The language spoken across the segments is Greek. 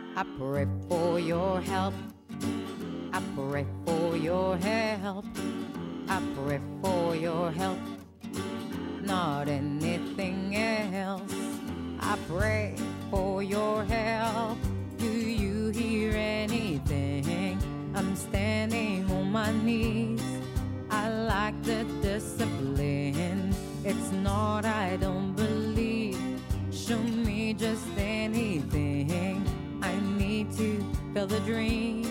I pray for your help. I pray for your help. I pray for your help. Not anything else. I pray for your help. Do you hear anything? I'm standing on my knees. I like the discipline. It's not I don't believe. Show me just anything. I need to feel the dream.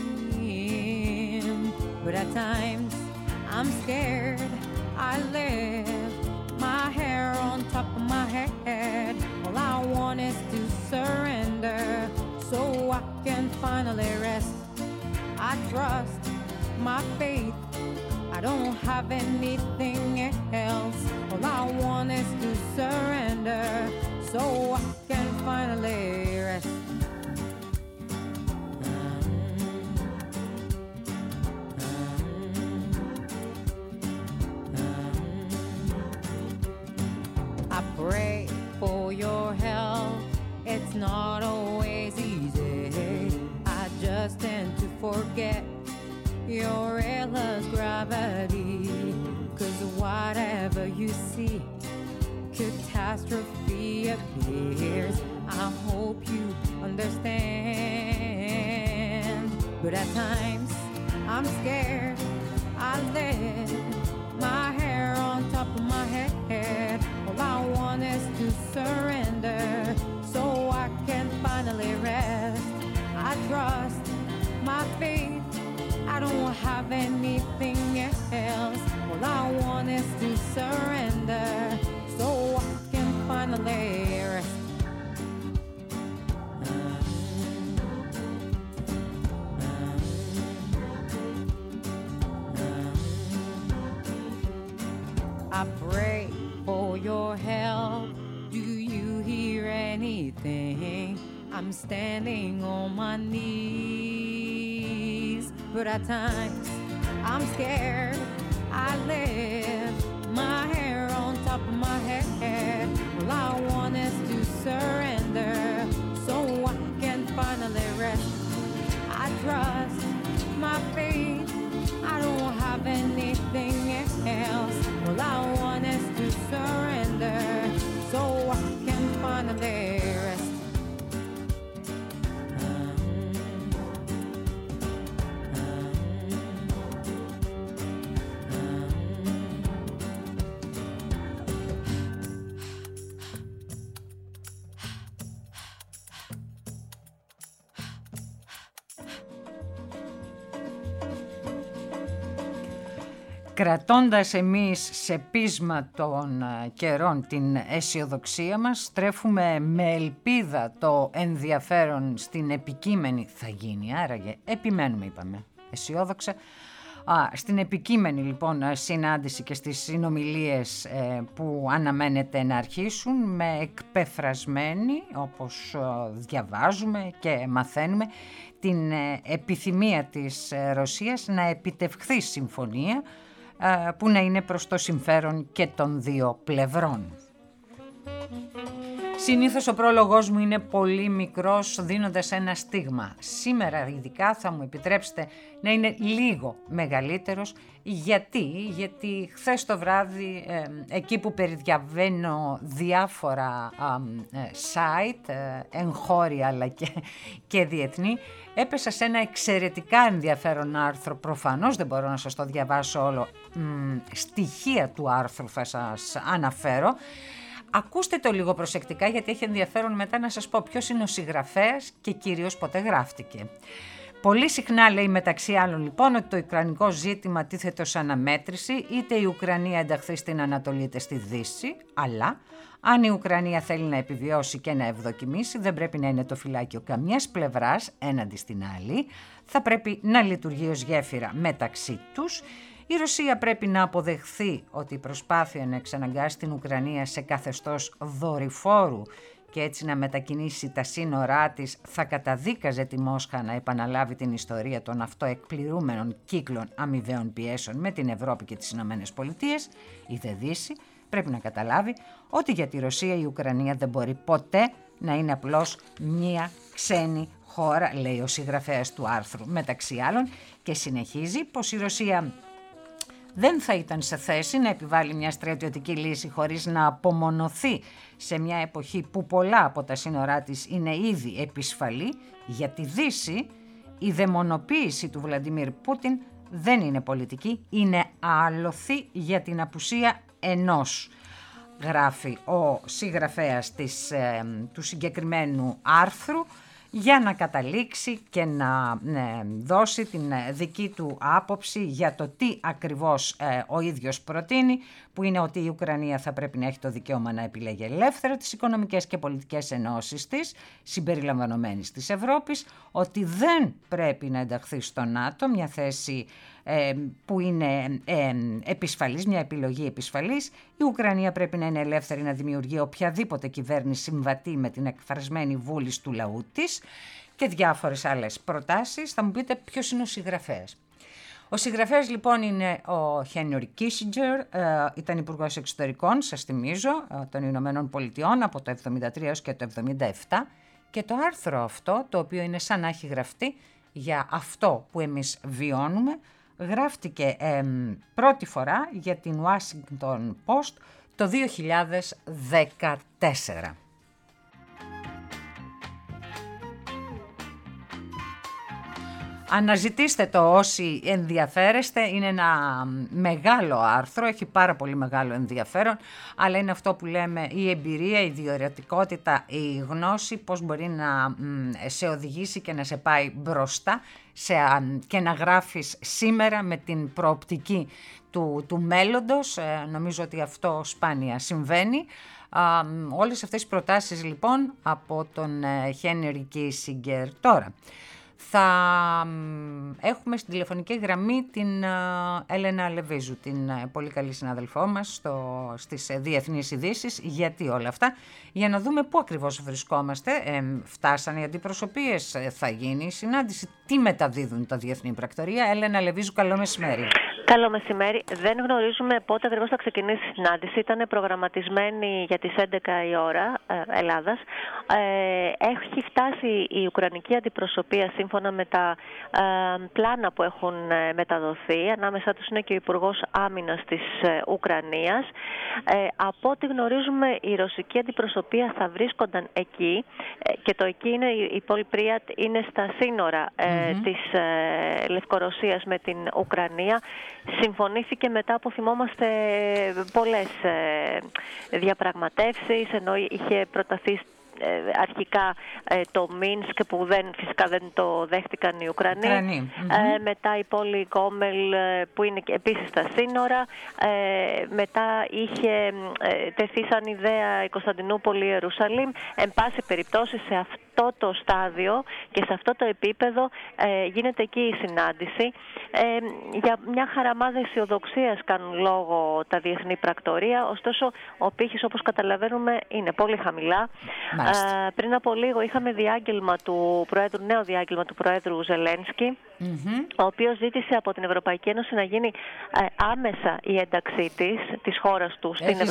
But at times I'm scared. I live my hair on top of my head. All I want is to surrender so I can finally rest. I trust my faith. I don't have anything else. All I want is to surrender so I can finally rest. I pray for your help. It's not always easy. I just tend to forget your endless gravity. 'Cause whatever you see, catastrophe appears. I hope you understand. But at times I'm scared. I live my hair on top of my head. All I want is to surrender so I can finally rest. I trust my faith. I don't have anything else. All I want is to surrender so I can finally rest. I pray for your help. Do you hear anything? I'm standing on my knees. But at times I'm scared. I live my hair on top of my head. All I want is to surrender so I can finally rest. I trust my faith. I don't have anything else. All I want is to surrender so I can finally rest. Κρατώντας εμείς σε πείσμα των καιρών την αισιοδοξία μας, στρέφουμε με ελπίδα το ενδιαφέρον στην επικείμενη, θα γίνει άραγε, επιμένουμε είπαμε, αισιόδοξα, στην επικείμενη λοιπόν συνάντηση και στις συνομιλίες που αναμένεται να αρχίσουν με εκπεφρασμένη, όπως διαβάζουμε και μαθαίνουμε, την επιθυμία της Ρωσίας να επιτευχθεί συμφωνία που να είναι προς το συμφέρον και των δύο πλευρών. Συνήθως ο πρόλογος μου είναι πολύ μικρός, δίνοντας ένα στίγμα. Σήμερα ειδικά θα μου επιτρέψετε να είναι λίγο μεγαλύτερος. Γιατί χθες το βράδυ, εκεί που περιδιαβαίνω διάφορα site, εγχώρια αλλά και διεθνή, έπεσα σε ένα εξαιρετικά ενδιαφέρον άρθρο. Προφανώς δεν μπορώ να σας το διαβάσω όλο. Στοιχεία του άρθρου θα σας αναφέρω. Ακούστε το λίγο προσεκτικά γιατί έχει ενδιαφέρον μετά να σας πω ποιος είναι ο συγγραφέας και κυρίως πότε γράφτηκε. Πολύ συχνά λέει μεταξύ άλλων λοιπόν ότι το ουκρανικό ζήτημα τίθεται ως αναμέτρηση, είτε η Ουκρανία ενταχθεί στην Ανατολή είτε στη Δύση, αλλά αν η Ουκρανία θέλει να επιβιώσει και να ευδοκιμήσει, δεν πρέπει να είναι το φυλάκιο καμιάς πλευράς έναντι στην άλλη, θα πρέπει να λειτουργεί ως γέφυρα μεταξύ τους. Η Ρωσία πρέπει να αποδεχθεί ότι η προσπάθεια να εξαναγκάσει την Ουκρανία σε καθεστώς δορυφόρου και έτσι να μετακινήσει τα σύνορά της θα καταδίκαζε τη Μόσχα να επαναλάβει την ιστορία των αυτοεκπληρούμενων κύκλων αμοιβαίων πιέσεων με την Ευρώπη και τις Ηνωμένες Πολιτείες. Η δε Δύση πρέπει να καταλάβει ότι για τη Ρωσία η Ουκρανία δεν μπορεί ποτέ να είναι απλώς μια ξένη χώρα, λέει ο συγγραφέας του άρθρου, μεταξύ άλλων, και συνεχίζει πως η Ρωσία δεν θα ήταν σε θέση να επιβάλλει μια στρατιωτική λύση χωρίς να απομονωθεί σε μια εποχή που πολλά από τα σύνορά της είναι ήδη επισφαλή. Για τη Δύση η δαιμονοποίηση του Βλαντιμίρ Πούτιν δεν είναι πολιτική, είναι άλοθη για την απουσία ενός, γράφει ο συγγραφέας του συγκεκριμένου άρθρου, για να καταλήξει και να δώσει την δική του άποψη για το τι ακριβώς ο ίδιος προτείνει, που είναι ότι η Ουκρανία θα πρέπει να έχει το δικαίωμα να επιλέγει ελεύθερα τις οικονομικές και πολιτικές ενώσεις της, συμπεριλαμβανομένης της Ευρώπης, ότι δεν πρέπει να ενταχθεί στο ΝΑΤΟ, μια θέση που είναι επισφαλής, μια επιλογή επισφαλής. Η Ουκρανία πρέπει να είναι ελεύθερη να δημιουργεί οποιαδήποτε κυβέρνηση συμβατή με την εκφρασμένη βούληση του λαού της και διάφορες άλλες προτάσεις. Θα μου πείτε ποιος είναι ο συγγραφέας. Ο συγγραφέας λοιπόν είναι ο Χένρι Κίσιντζερ, ήταν υπουργός εξωτερικών, σας θυμίζω, των Ηνωμένων Πολιτειών από το 1973 έως και το 1977, και το άρθρο αυτό, το οποίο είναι σαν να έχει γραφτεί για αυτό που εμείς βιώνουμε, γράφτηκε πρώτη φορά για την Washington Post το 2014. Αναζητήστε το όσοι ενδιαφέρεστε, είναι ένα μεγάλο άρθρο, έχει πάρα πολύ μεγάλο ενδιαφέρον, αλλά είναι αυτό που λέμε η εμπειρία, η διορατικότητα, η γνώση, πώς μπορεί να σε οδηγήσει και να σε πάει μπροστά και να γράφεις σήμερα με την προοπτική του μέλλοντος. Νομίζω ότι αυτό σπάνια συμβαίνει. Όλες αυτές οι προτάσεις λοιπόν από τον Χένρι Κίσιντζερ. Τώρα θα έχουμε στην τηλεφωνική γραμμή την Έλενα Λεβίζου, την πολύ καλή συνάδελφό μας στις διεθνείς ειδήσεις. Γιατί όλα αυτά? Για να δούμε πού ακριβώς βρισκόμαστε. Φτάσανε οι αντιπροσωπείες, θα γίνει η συνάντηση, τι μεταδίδουν τα διεθνή πρακτορία. Έλενα Λεβίζου, καλό μεσημέρι. Καλό μεσημέρι. Δεν γνωρίζουμε πότε ακριβώς θα ξεκινήσει η συνάντηση. Ήταν προγραμματισμένη για τις 11 η ώρα Ελλάδας. Έχει φτάσει η Ουκρανική αντιπροσωπεία σύμφωνα με τα πλάνα που έχουν μεταδοθεί. Ανάμεσά τους είναι και ο Υπουργός Άμυνας της Ουκρανίας. Από ό,τι γνωρίζουμε, η Ρωσική αντιπροσωπεία θα βρίσκονταν εκεί και το εκεί είναι η πόλη Πρίατ, είναι στα σύνορα της Λευκορωσίας με την Ουκρανία. Συμφωνήθηκε μετά από, θυμόμαστε, πολλές διαπραγματεύσεις, ενώ είχε προταθεί αρχικά το Μίνσκ που φυσικά δεν το δέχτηκαν οι Ουκρανοί. Μετά η πόλη Γκόμελ που είναι επίσης στα σύνορα. Μετά είχε τεθεί σαν ιδέα η Κωνσταντινούπολη, Ιερουσαλήμ. Εν πάση περιπτώσει, σε αυτό το στάδιο και σε αυτό το επίπεδο γίνεται εκεί η συνάντηση. Για μια χαραμάδα αισιοδοξίας κάνουν λόγο τα διεθνή πρακτορία, ωστόσο ο πύχης, όπως καταλαβαίνουμε, είναι πολύ χαμηλά. Πριν από λίγο είχαμε διάγγελμα του Προέδρου, νέο διάγγελμα του Προέδρου Ζελένσκι, ο οποίος ζήτησε από την Ευρωπαϊκή Ένωση να γίνει άμεσα η ένταξή της χώρας του στην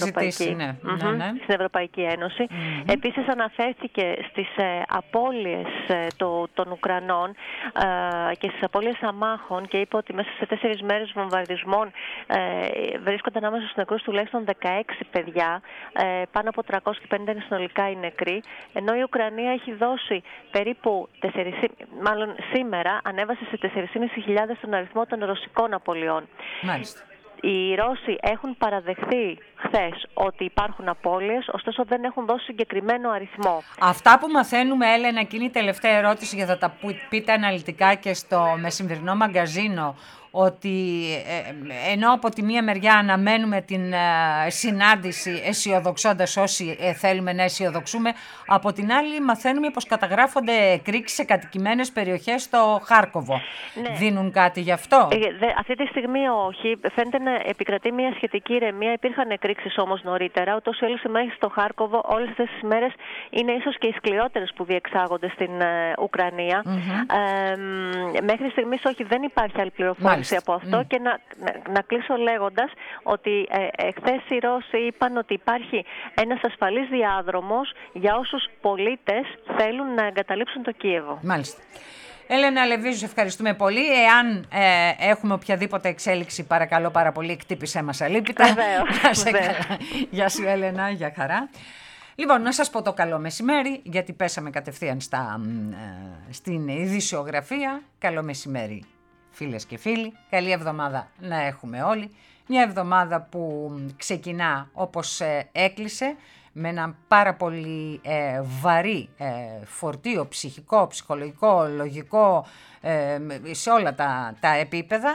Ευρωπαϊκή Ένωση. Επίσης αναφέρθηκε στις απώλειες των Ουκρανών και στις απώλειες αμάχων και είπε ότι μέσα σε 4 μέρες βομβαρδισμών βρίσκονται ανάμεσα στους νεκρούς τουλάχιστον 16 παιδιά, πάνω από 350 είναι συνολικά οι νεκροί, ενώ η Ουκρανία έχει δώσει περίπου μάλλον σήμερα ανέβασε σε 4.500 τον αριθμό των ρωσικών απολειών. Μάλιστα. Οι Ρώσοι έχουν παραδεχθεί χθες ότι υπάρχουν απώλειες, ωστόσο δεν έχουν δώσει συγκεκριμένο αριθμό. Αυτά που μαθαίνουμε, Έλενα, και είναι η τελευταία ερώτηση για θα τα πείτε αναλυτικά και στο μεσημβρινό μαγκαζίνο, ότι ενώ από τη μία μεριά αναμένουμε την συνάντηση αισιοδοξώντας όσοι θέλουμε να αισιοδοξούμε, από την άλλη μαθαίνουμε πως καταγράφονται εκρήξεις σε κατοικημένες περιοχές στο Χάρκοβο. Ναι. Δίνουν κάτι γι' αυτό? Αυτή τη στιγμή όχι. Φαίνεται να επικρατεί μια σχετική ηρεμία. Υπήρχαν εκρήξεις όμως νωρίτερα. Ούτως ή άλλως οι μάχες στο Χάρκοβο όλες αυτές τις μέρες είναι ίσως και οι σκληρότερες που διεξάγονται στην Ουκρανία. Μέχρι στιγμής όχι, δεν υπάρχει άλλη πληροφόρηση απόσταση από αυτό και να κλείσω λέγοντας ότι χθες οι Ρώσοι είπαν ότι υπάρχει ένας ασφαλής διάδρομος για όσους πολίτες θέλουν να εγκαταλείψουν το Κίεβο. Μάλιστα. Έλενα Λεβίζου, ευχαριστούμε πολύ. Εάν έχουμε οποιαδήποτε εξέλιξη, παρακαλώ πάρα πολύ, κτύπησέ μας αλίπητα. Γεια σου Έλενα, για χαρά. Λοιπόν, να σας πω το καλό μεσημέρι, γιατί πέσαμε κατευθείαν στην ειδησιογραφία. Καλό μεσημέρι φίλες και φίλοι. Καλή εβδομάδα να έχουμε όλοι. Μια εβδομάδα που ξεκινά όπως έκλεισε, με ένα πάρα πολύ βαρύ φορτίο ψυχικό, ψυχολογικό, λογικό, σε όλα τα επίπεδα.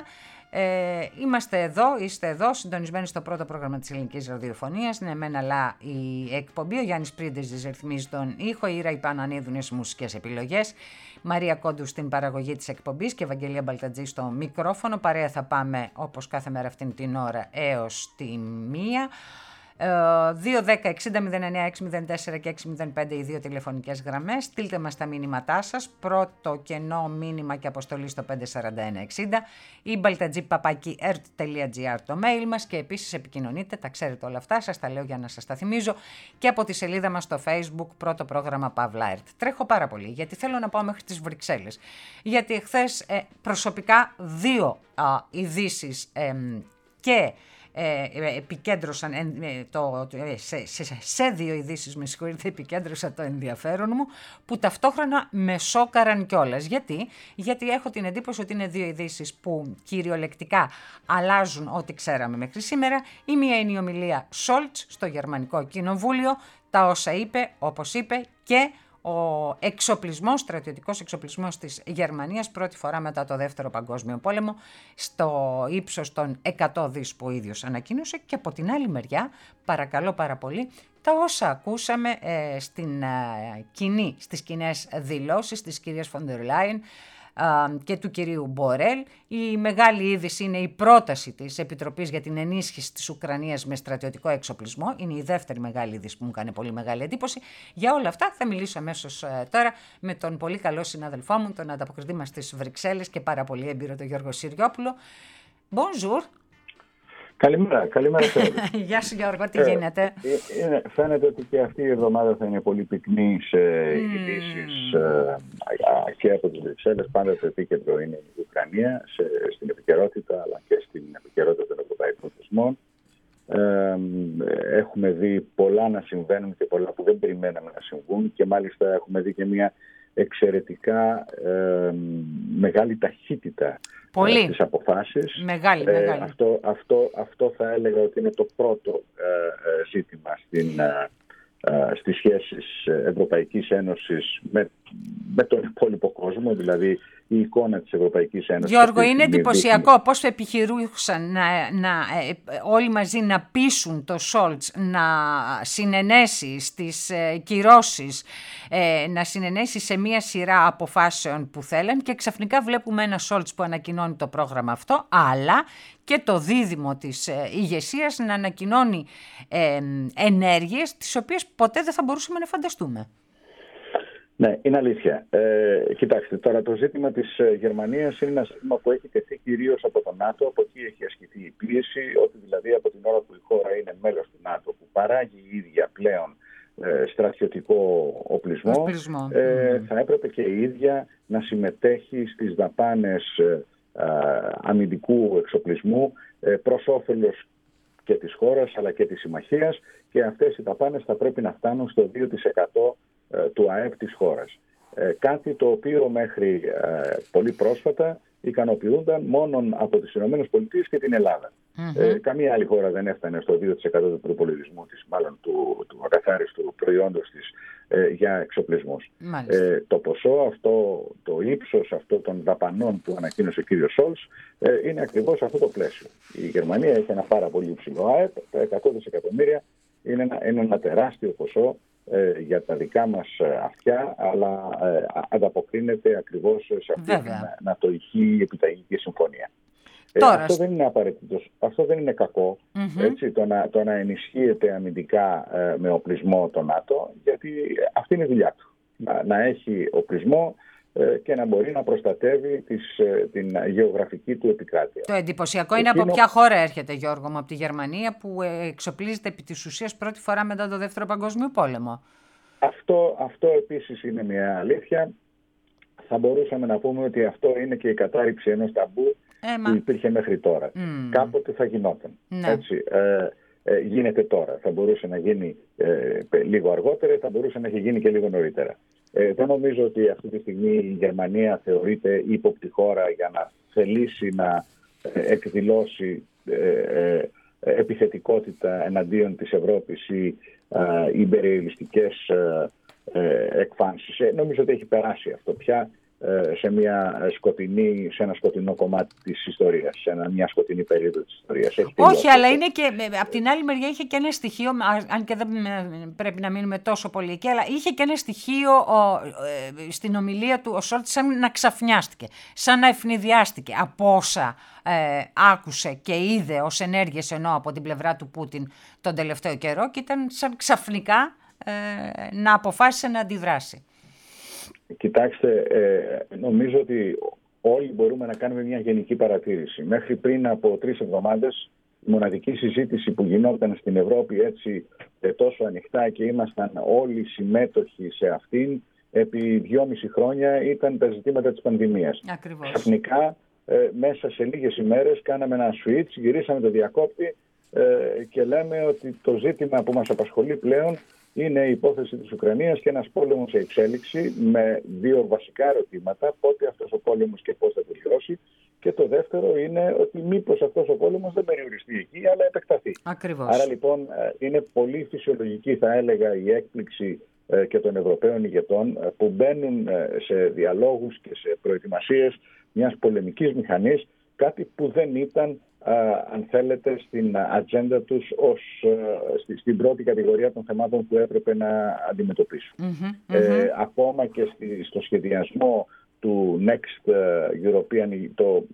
Είστε εδώ, συντονισμένοι στο πρώτο πρόγραμμα της Ελληνικής Ραδιοφωνίας. Ναι, μεν αλλά η εκπομπή, ο Γιάννης Πρίντεζης ρυθμίζει τον ήχο, η Ήρα Ιπανανίδου είναι στις μουσικές επιλογές, Μαρία Κόντου στην παραγωγή της εκπομπής και Ευαγγελία Μπαλτατζή στο μικρόφωνο. Παρέα θα πάμε όπως κάθε μέρα αυτήν την ώρα έως τη 1. 2-10-60-09-604 και 605 οι δύο τηλεφωνικές γραμμές. Στείλτε μας τα μήνυματά σας. Πρώτο κενό μήνυμα και αποστολή στο 54160 ή baltadjip@ert.gr το mail μας, και επίσης επικοινωνείτε, τα ξέρετε όλα αυτά, σας τα λέω για να σας τα θυμίζω, και από τη σελίδα μας στο Facebook, πρώτο πρόγραμμα Παύλα ΕΡΤ. Τρέχω πάρα πολύ γιατί θέλω να πάω μέχρι τις Βρυξέλλες, γιατί χθες προσωπικά δύο ειδήσεις και επικέντρωσαν σε δύο ειδήσεις, με συγχωρείτε, επικέντρωσα το ενδιαφέρον μου, που ταυτόχρονα με σόκαραν κιόλας. Γιατί έχω την εντύπωση ότι είναι δύο ειδήσεις που κυριολεκτικά αλλάζουν ό,τι ξέραμε μέχρι σήμερα. Η μία είναι η ομιλία Σόλτς στο Γερμανικό Κοινοβούλιο, τα όσα είπε, όπως είπε, και ο εξοπλισμός, στρατιωτικός εξοπλισμός της Γερμανίας, πρώτη φορά μετά το Δεύτερο Παγκόσμιο Πόλεμο, στο ύψος των 100 δις που ο ίδιος ανακοίνωσε. Και από την άλλη μεριά, παρακαλώ πάρα πολύ, τα όσα ακούσαμε στις κοινές δηλώσεις της κυρίας Φοντερ Λάιεν και του κυρίου Μπορέλ. Η μεγάλη είδηση είναι η πρόταση της Επιτροπής για την ενίσχυση της Ουκρανίας με στρατιωτικό εξοπλισμό. Είναι η δεύτερη μεγάλη είδηση που μου κάνει πολύ μεγάλη εντύπωση. Για όλα αυτά θα μιλήσω αμέσως τώρα με τον πολύ καλό συνάδελφό μου, τον ανταποκριτή μας στις Βρυξέλλες και πάρα πολύ έμπειρο, τον Γιώργο Συριόπουλο. Bonjour. Καλημέρα σε όλους. Γεια σου Γιώργο, τι γίνεται? Φαίνεται ότι και αυτή η εβδομάδα θα είναι πολύ πυκνή σε ειδήσεις και από τις Βρυξέλλες. Πάντα το επίκεντρο είναι η Ουκρανία στην επικαιρότητα, αλλά και στην επικαιρότητα των ευρωπαϊκών θεσμών. Έχουμε δει πολλά να συμβαίνουν και πολλά που δεν περιμέναμε να συμβούν, και μάλιστα έχουμε δει και μια εξαιρετικά μεγάλη ταχύτητα στις αποφάσεις. Μεγάλη. Αυτό θα έλεγα ότι είναι το πρώτο ζήτημα στις σχέσεις Ευρωπαϊκής Ένωσης με τον υπόλοιπο κόσμο, δηλαδή η εικόνα της Ευρωπαϊκής Ένωσης. Γιώργο, είναι εντυπωσιακό πώς επιχειρούσαν όλοι μαζί να πείσουν το Σόλτς να συνενέσει στις κυρώσεις, να συνενέσει σε μία σειρά αποφάσεων που θέλουν, και ξαφνικά βλέπουμε ένα Σόλτς που ανακοινώνει το πρόγραμμα αυτό, αλλά και το δίδυμο της ηγεσίας να ανακοινώνει ενέργειες τις οποίες ποτέ δεν θα μπορούσαμε να φανταστούμε. Ναι, είναι αλήθεια. Κοιτάξτε, τώρα το ζήτημα της Γερμανίας είναι ένα ζήτημα που έχει τεθεί κυρίως από το ΝΑΤΟ. Από εκεί έχει ασκηθεί η πίεση, ότι δηλαδή από την ώρα που η χώρα είναι μέλος του ΝΑΤΟ, που παράγει η ίδια πλέον στρατιωτικό οπλισμό, θα έπρεπε και η ίδια να συμμετέχει στις δαπάνες αμυντικού εξοπλισμού προς όφελος και της χώρας αλλά και της συμμαχίας, και αυτές οι δαπάνες θα πρέπει να φτάνουν στο 2% του ΑΕΠ της χώρας. Κάτι το οποίο μέχρι πολύ πρόσφατα ικανοποιούνταν μόνον από τις ΗΠΑ και την Ελλάδα. Καμία άλλη χώρα δεν έφτανε στο 2% του προϋπολογισμού της, μάλλον του ακαθάριστου προϊόντος της, για εξοπλισμούς. Το ποσό αυτό, το ύψος αυτό των δαπανών που ανακοίνωσε ο κύριος Σόλτς, είναι ακριβώς αυτό το πλαίσιο. Η Γερμανία έχει ένα πάρα πολύ υψηλό ΑΕΠ, τα 100 δισεκατομμύρια είναι ένα τεράστιο ποσό για τα δικά μας αυτιά, αλλά ανταποκρίνεται ακριβώς σε αυτή την νατοϊκή επιταγική συμφωνία. Αυτό δεν είναι απαραίτητο, αυτό δεν είναι κακό, έτσι, το να ενισχύεται αμυντικά με οπλισμό το ΝΑΤΟ, γιατί αυτή είναι η δουλειά του. Να έχει οπλισμό, και να μπορεί να προστατεύει την γεωγραφική του επικράτεια. Το εντυπωσιακό είναι από ποια χώρα έρχεται, Γιώργο μου? Από τη Γερμανία, που εξοπλίζεται επί της ουσίας πρώτη φορά μετά το Δεύτερο Παγκόσμιο Πόλεμο. Αυτό επίσης είναι μια αλήθεια. Θα μπορούσαμε να πούμε ότι αυτό είναι και η κατάρριψη ενός ταμπού που υπήρχε μέχρι τώρα. Κάποτε θα γινόταν. Ναι. Έτσι, γίνεται τώρα. Θα μπορούσε να γίνει λίγο αργότερα, θα μπορούσε να έχει γίνει και λίγο νωρίτερα. Δεν νομίζω ότι αυτή τη στιγμή η Γερμανία θεωρείται ύποπτη χώρα για να θελήσει να εκδηλώσει επιθετικότητα εναντίον της Ευρώπης ή υπεριαλιστικές εκφάνσεις. Νομίζω ότι έχει περάσει αυτό πια σε ένα σκοτεινό κομμάτι της ιστορίας, σε μια σκοτεινή περίοδο της ιστορίας. Όχι, αλλά είναι και από την άλλη μεριά είχε και ένα στοιχείο, αν και δεν πρέπει να μείνουμε τόσο πολύ εκεί, αλλά είχε και ένα στοιχείο στην ομιλία του ο Σόλτς, σαν να ξαφνιάστηκε, σαν να ευνηδιάστηκε από όσα άκουσε και είδε ως ενέργειες ενώ από την πλευρά του Πούτιν τον τελευταίο καιρό, και ήταν σαν ξαφνικά να αποφάσισε να αντιδράσει. Κοιτάξτε, νομίζω ότι όλοι μπορούμε να κάνουμε μια γενική παρατήρηση. Μέχρι πριν από 3 εβδομάδες, η μοναδική συζήτηση που γινόταν στην Ευρώπη έτσι τόσο ανοιχτά και ήμασταν όλοι συμμέτοχοι σε αυτήν επί 2,5 χρόνια ήταν τα ζητήματα της πανδημίας. Ακριβώς. Ξαφνικά, μέσα σε λίγες ημέρες κάναμε ένα switch, γυρίσαμε το διακόπτη και λέμε ότι το ζήτημα που μας απασχολεί πλέον είναι η υπόθεση της Ουκρανίας και ένας πόλεμος σε εξέλιξη με 2 βασικά ερωτήματα. Πότε αυτός ο πόλεμος και πώς θα τελειώσει. Και το δεύτερο είναι ότι μήπως αυτός ο πόλεμος δεν περιοριστεί εκεί, αλλά επεκταθεί. Ακριβώς. Άρα λοιπόν είναι πολύ φυσιολογική, θα έλεγα, η έκπληξη και των Ευρωπαίων ηγετών που μπαίνουν σε διαλόγους και σε προετοιμασίες μιας πολεμικής μηχανής, κάτι που δεν ήταν, αν θέλετε, στην ατζέντα τους στην πρώτη κατηγορία των θεμάτων που έπρεπε να αντιμετωπίσουν. Ακόμα και στο σχεδιασμό του Next European,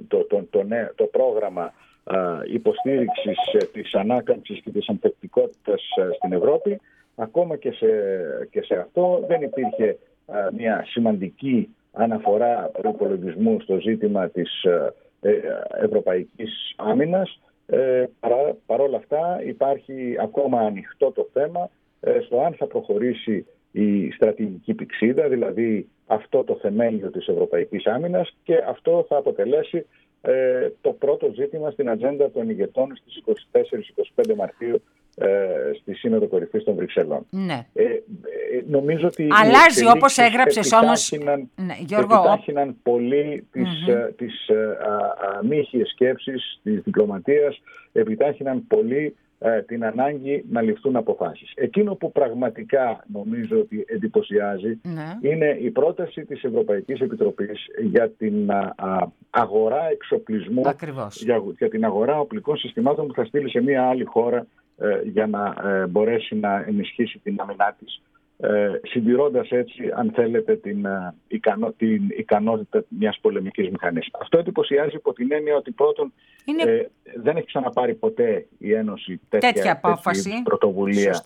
το πρόγραμμα υποστήριξης της ανάκαμψης και της ανθεκτικότητας στην Ευρώπη, ακόμα και σε αυτό δεν υπήρχε μια σημαντική αναφορά προϋπολογισμού στο ζήτημα της ευρωπαϊκής άμυνας. Παρόλα αυτά υπάρχει ακόμα ανοιχτό το θέμα στο αν θα προχωρήσει η στρατηγική πυξίδα, δηλαδή αυτό το θεμέλιο της ευρωπαϊκής άμυνας, και αυτό θα αποτελέσει το πρώτο ζήτημα στην ατζέντα των ηγετών στις 24-25 Μαρτίου στη Σύνοδο Κορυφής των Βρυξελών. Ναι. Νομίζω ότι αλλάζει, όπως έγραψες όμως, επιτάχυναν πολύ τις αμύχιες σκέψεις της διπλωματίας, επιτάχυναν πολύ την ανάγκη να ληφθούν αποφάσεις. Εκείνο που πραγματικά νομίζω ότι εντυπωσιάζει είναι η πρόταση της Ευρωπαϊκής Επιτροπής για την αγορά εξοπλισμού, για την αγορά οπλικών συστημάτων που θα στείλει σε μια άλλη χώρα για να μπορέσει να ενισχύσει την άμυνά της, συντηρώντας έτσι, αν θέλετε, την ικανότητα μιας πολεμικής μηχανής. Αυτό εντυπωσιάζει υπό την έννοια ότι πρώτον δεν έχει ξαναπάρει ποτέ η Ένωση τέτοια πρωτοβουλία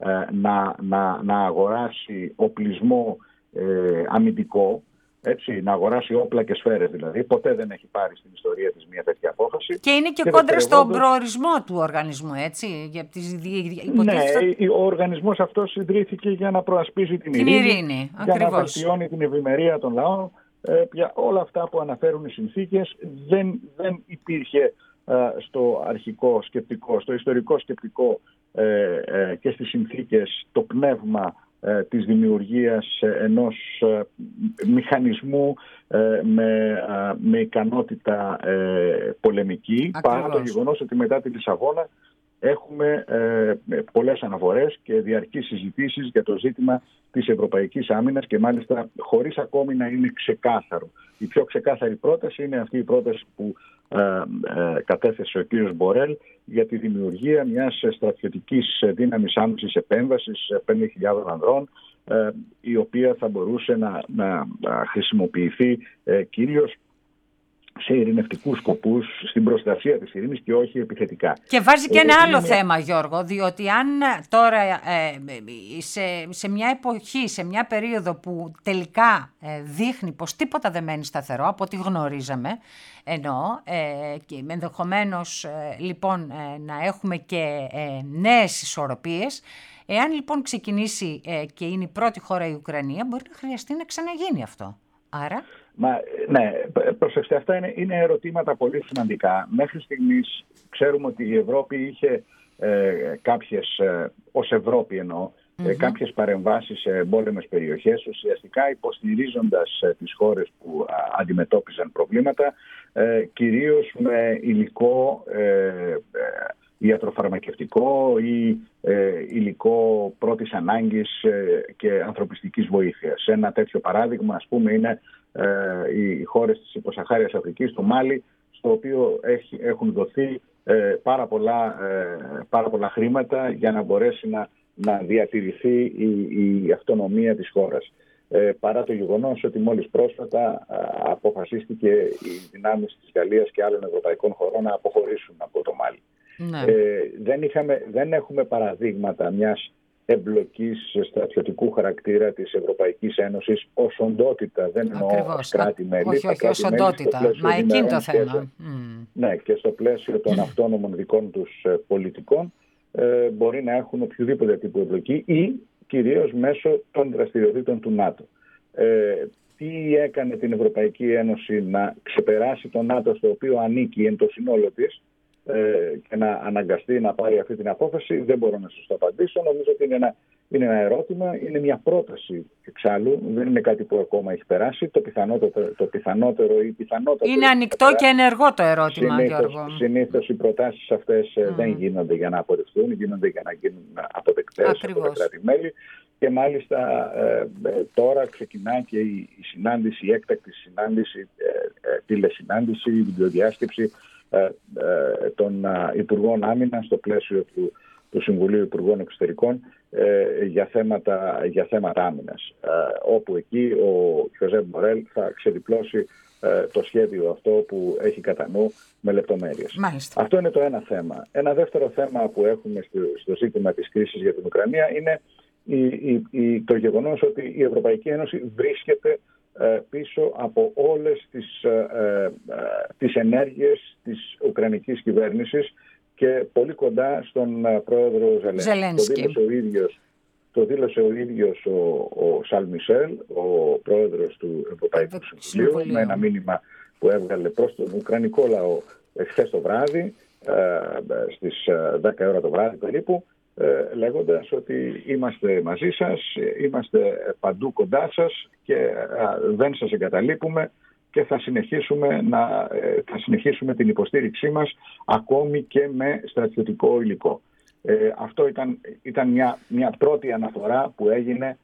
να αγοράσει οπλισμό αμυντικό, έτσι, να αγοράσει όπλα και σφαίρες δηλαδή. Ποτέ δεν έχει πάρει στην ιστορία της μια τέτοια απόφαση. Και είναι και κόντρα στον προορισμό του οργανισμού, έτσι. Ναι, ο οργανισμός αυτός ιδρύθηκε για να προασπίσει την ειρήνη, για να βελτιώνει την ευημερία των λαών. Για όλα αυτά που αναφέρουν οι συνθήκες δεν υπήρχε στο αρχικό σκεπτικό, στο ιστορικό σκεπτικό και στις συνθήκες το πνεύμα της δημιουργίας ενός μηχανισμού με ικανότητα πολεμική, παρά το γεγονός ότι μετά τη Λισαβόνα έχουμε πολλές αναφορές και διαρκείς συζητήσεις για το ζήτημα της ευρωπαϊκής άμυνας, και μάλιστα χωρίς ακόμη να είναι ξεκάθαρο. Η πιο ξεκάθαρη πρόταση είναι αυτή η πρόταση που κατέθεσε ο κ. Μπορέλ για τη δημιουργία μιας στρατιωτικής δύναμης άμεσης επέμβασης 5.000 ανδρών, η οποία θα μπορούσε να χρησιμοποιηθεί κυρίως σε ειρηνευτικούς σκοπούς, στην προστασία της ειρήνης και όχι επιθετικά. Και βάζει και ένα άλλο θέμα, Γιώργο, διότι αν τώρα σε μια εποχή, σε μια περίοδο που τελικά δείχνει πως τίποτα δεν μένει σταθερό, από ό,τι γνωρίζαμε, και ενδεχομένως λοιπόν να έχουμε και νέες ισορροπίες, εάν λοιπόν ξεκινήσει και είναι η πρώτη χώρα η Ουκρανία, μπορεί να χρειαστεί να ξαναγίνει αυτό. Άρα... Ναι, προσέξτε, αυτά είναι ερωτήματα πολύ σημαντικά. Μέχρι στιγμής ξέρουμε ότι η Ευρώπη είχε κάποιες, ως Ευρώπη εννοώ, κάποιες παρεμβάσεις σε εμπόλεμες περιοχές, ουσιαστικά υποστηρίζοντας τις χώρες που αντιμετώπιζαν προβλήματα, κυρίως με υλικό ιατροφαρμακευτικό ή υλικό πρώτης ανάγκης και ανθρωπιστικής βοήθειας. Ένα τέτοιο παράδειγμα, ας πούμε, είναι οι χώρες της υποσαχάριας Αφρικής, το Μάλι, στο οποίο έχουν δοθεί πάρα πολλά χρήματα για να μπορέσει να διατηρηθεί η αυτονομία της χώρας. Παρά το γεγονός ότι μόλις πρόσφατα αποφασίστηκε οι δυνάμεις της Γαλλίας και άλλων ευρωπαϊκών χωρών να αποχωρήσουν από το Μάλι. Ναι. Δεν έχουμε παραδείγματα μιας εμπλοκής στρατιωτικού χαρακτήρα της Ευρωπαϊκής Ένωσης ως οντότητα, δεν εννοώ ως κράτη-μέλη. Όχι, ως οντότητα, μα εκείνο το θέμα. Ναι, και στο πλαίσιο των αυτόνομων δικών τους πολιτικών μπορεί να έχουν οποιοδήποτε τύπο εμπλοκή ή κυρίως μέσω των δραστηριοτήτων του ΝΑΤΟ. Τι έκανε την Ευρωπαϊκή Ένωση να ξεπεράσει το ΝΑΤΟ, στο οποίο ανήκει εν το συνόλο της, και να αναγκαστεί να πάρει αυτή την απόφαση, δεν μπορώ να σας το απαντήσω. Νομίζω ότι είναι ένα ερώτημα, είναι μια πρόταση εξάλλου, δεν είναι κάτι που ακόμα έχει περάσει. Το πιθανότερο ή πιθανότερο. Είναι ανοιχτό και ενεργό το ερώτημα, Γιώργο. Συνήθως οι προτάσεις αυτές δεν γίνονται για να απορριφθούν, γίνονται για να γίνουν αποδεκτές από τα κράτη-μέλη. Και μάλιστα τώρα ξεκινά και η συνάντηση, η έκτακτη συνάντηση, τηλεσυνάντηση, η βιντεοδιάσκεψη των Υπουργών Άμυνας στο πλαίσιο του Συμβουλίου Υπουργών Εξωτερικών για θέματα άμυνας, όπου εκεί ο Josep Borrell θα ξεδιπλώσει το σχέδιο αυτό που έχει κατά νου με λεπτομέρειες. Μάλιστα. Αυτό είναι το ένα θέμα. Ένα δεύτερο θέμα που έχουμε στο ζήτημα της κρίσης για την Ουκρανία είναι το γεγονός ότι η Ευρωπαϊκή Ένωση βρίσκεται πίσω από όλες τις ενέργειες της Ουκρανικής κυβέρνησης και πολύ κοντά στον πρόεδρο Ζελένσκι. Το δήλωσε ο ίδιος ο Σαρλ Μισελ, ο πρόεδρος του Ευρωπαϊκού Συμβουλίου, με ένα μήνυμα που έβγαλε προς τον Ουκρανικό λαό χθες το βράδυ, στις 10 ώρα το βράδυ περίπου, λέγοντας ότι είμαστε μαζί σας, είμαστε παντού κοντά σας και δεν σας εγκαταλείπουμε και θα συνεχίσουμε την υποστήριξή μας ακόμη και με στρατιωτικό υλικό. Αυτό ήταν μια πρώτη αναφορά που έγινε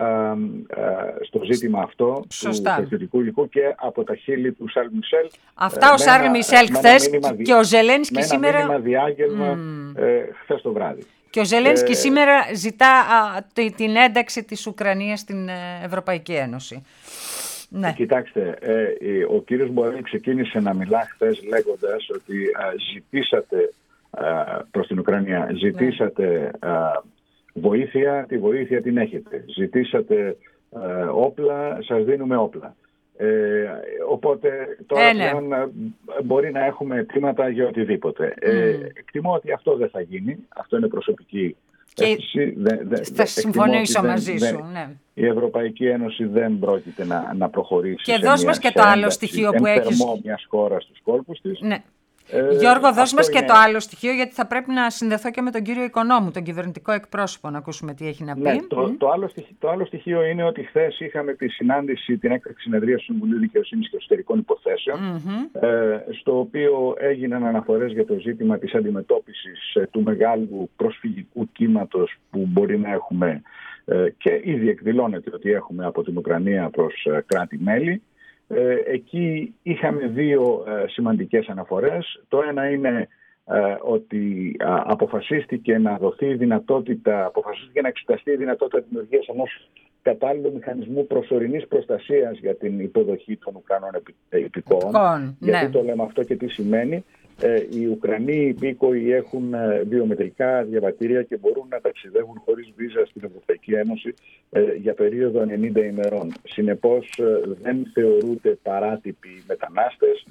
στο ζήτημα αυτό του στρατιωτικού υλικού και από τα χείλη του Σαρλ Μισελ. Αυτά ο Σαρλ Μισελ χθες και ο Ζελένσκι σήμερα. Με ένα μήνυμα διάγγελμα χθες το βράδυ. Και ο Ζελένσκι σήμερα ζητά την ένταξη της Ουκρανίας στην Ευρωπαϊκή Ένωση. Ναι. Κοιτάξτε, ο κύριος Μπορέλ ξεκίνησε να μιλά χθες λέγοντας ότι ζητήσατε προς την Ουκρανία, ζητήσατε βοήθεια, τη βοήθεια την έχετε. Ζητήσατε όπλα, σας δίνουμε όπλα. Οπότε τώρα πλέον μπορεί να έχουμε αιτήματα για οτιδήποτε. Εκτιμώ ότι αυτό δεν θα γίνει. Αυτό είναι προσωπική αίσθηση. Θα συμφωνήσω μαζί σου. Ναι. Η Ευρωπαϊκή Ένωση δεν πρόκειται να προχωρήσει. Και δώσ' μας και το άλλο στοιχείο που έχεις. Μιας χώρας στους κόλπους της. Ναι. Γιώργο, δώσ' μας και το άλλο στοιχείο, γιατί θα πρέπει να συνδεθώ και με τον κύριο Οικονόμου, τον κυβερνητικό εκπρόσωπο, να ακούσουμε τι έχει να πει. Ναι, το άλλο στοιχείο είναι ότι χθες είχαμε τη συνάντηση, την έκτακτη συνεδρία του Συμβουλίου Δικαιοσύνης και Εσωτερικών Υποθέσεων, στο οποίο έγιναν αναφορές για το ζήτημα της αντιμετώπισης του μεγάλου προσφυγικού κύματος που μπορεί να έχουμε και ήδη εκδηλώνεται ότι έχουμε από την Ουκρανία προς κράτη-μέλη. Εκεί είχαμε δύο σημαντικές αναφορές. Το ένα είναι ότι αποφασίστηκε να εξεταστεί η δυνατότητα δημιουργίας ενός κατάλληλου μηχανισμού προσωρινής προστασίας για την υποδοχή των Ουκρανών υπηκόων. Γιατί το λέμε αυτό και τι σημαίνει? Οι Ουκρανοί υπήκοοι έχουν βιομετρικά διαβατήρια και μπορούν να ταξιδεύουν χωρίς βίζα στην Ευρωπαϊκή Ένωση για περίοδο 90 ημερών. Συνεπώς δεν θεωρούνται παράτυποι μετανάστες,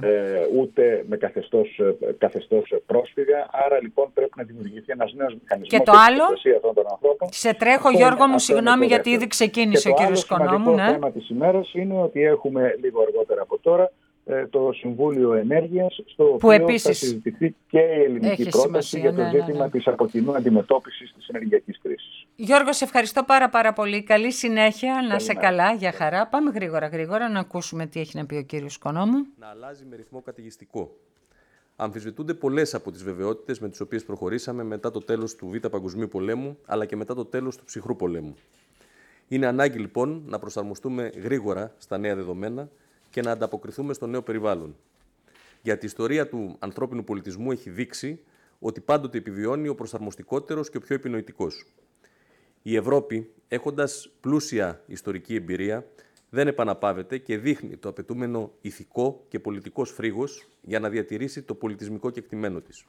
ούτε με καθεστώς πρόσφυγα. Άρα λοιπόν πρέπει να δημιουργηθεί ένας νέος μηχανισμός για την προστασία αυτών των ανθρώπων. Σε τρέχω, Γιώργο μου, συγγνώμη, γιατί ήδη ξεκίνησε ο κύριος Οικονόμου. Το θέμα της ημέρας είναι ότι έχουμε λίγο αργότερα από τώρα το Συμβούλιο Ενέργειας, στο οποίο θα συζητηθεί και η ελληνική πρόταση για το ζήτημα της από κοινού αντιμετώπισης της ενεργειακής κρίσης. Γιώργο, σε ευχαριστώ πάρα πολύ. Καλή συνέχεια, να είσαι καλά, για χαρά. Πάμε γρήγορα να ακούσουμε τι έχει να πει ο κύριος Οικονόμου. Να αλλάζει με ρυθμό καταιγιστικό. Αμφισβητούνται πολλές από τις βεβαιότητες με τις οποίες προχωρήσαμε μετά το τέλος του Β' Παγκοσμίου Πολέμου, αλλά και μετά το τέλος του Ψυχρού Πολέμου. Είναι ανάγκη λοιπόν να προσαρμοστούμε γρήγορα στα νέα δεδομένα και να ανταποκριθούμε στο νέο περιβάλλον. Γιατί η ιστορία του ανθρώπινου πολιτισμού έχει δείξει ότι πάντοτε επιβιώνει ο προσαρμοστικότερος και ο πιο επινοητικός. Η Ευρώπη, έχοντας πλούσια ιστορική εμπειρία, δεν επαναπαύεται και δείχνει το απαιτούμενο ηθικό και πολιτικός φρίγος για να διατηρήσει το πολιτισμικό κεκτημένο της.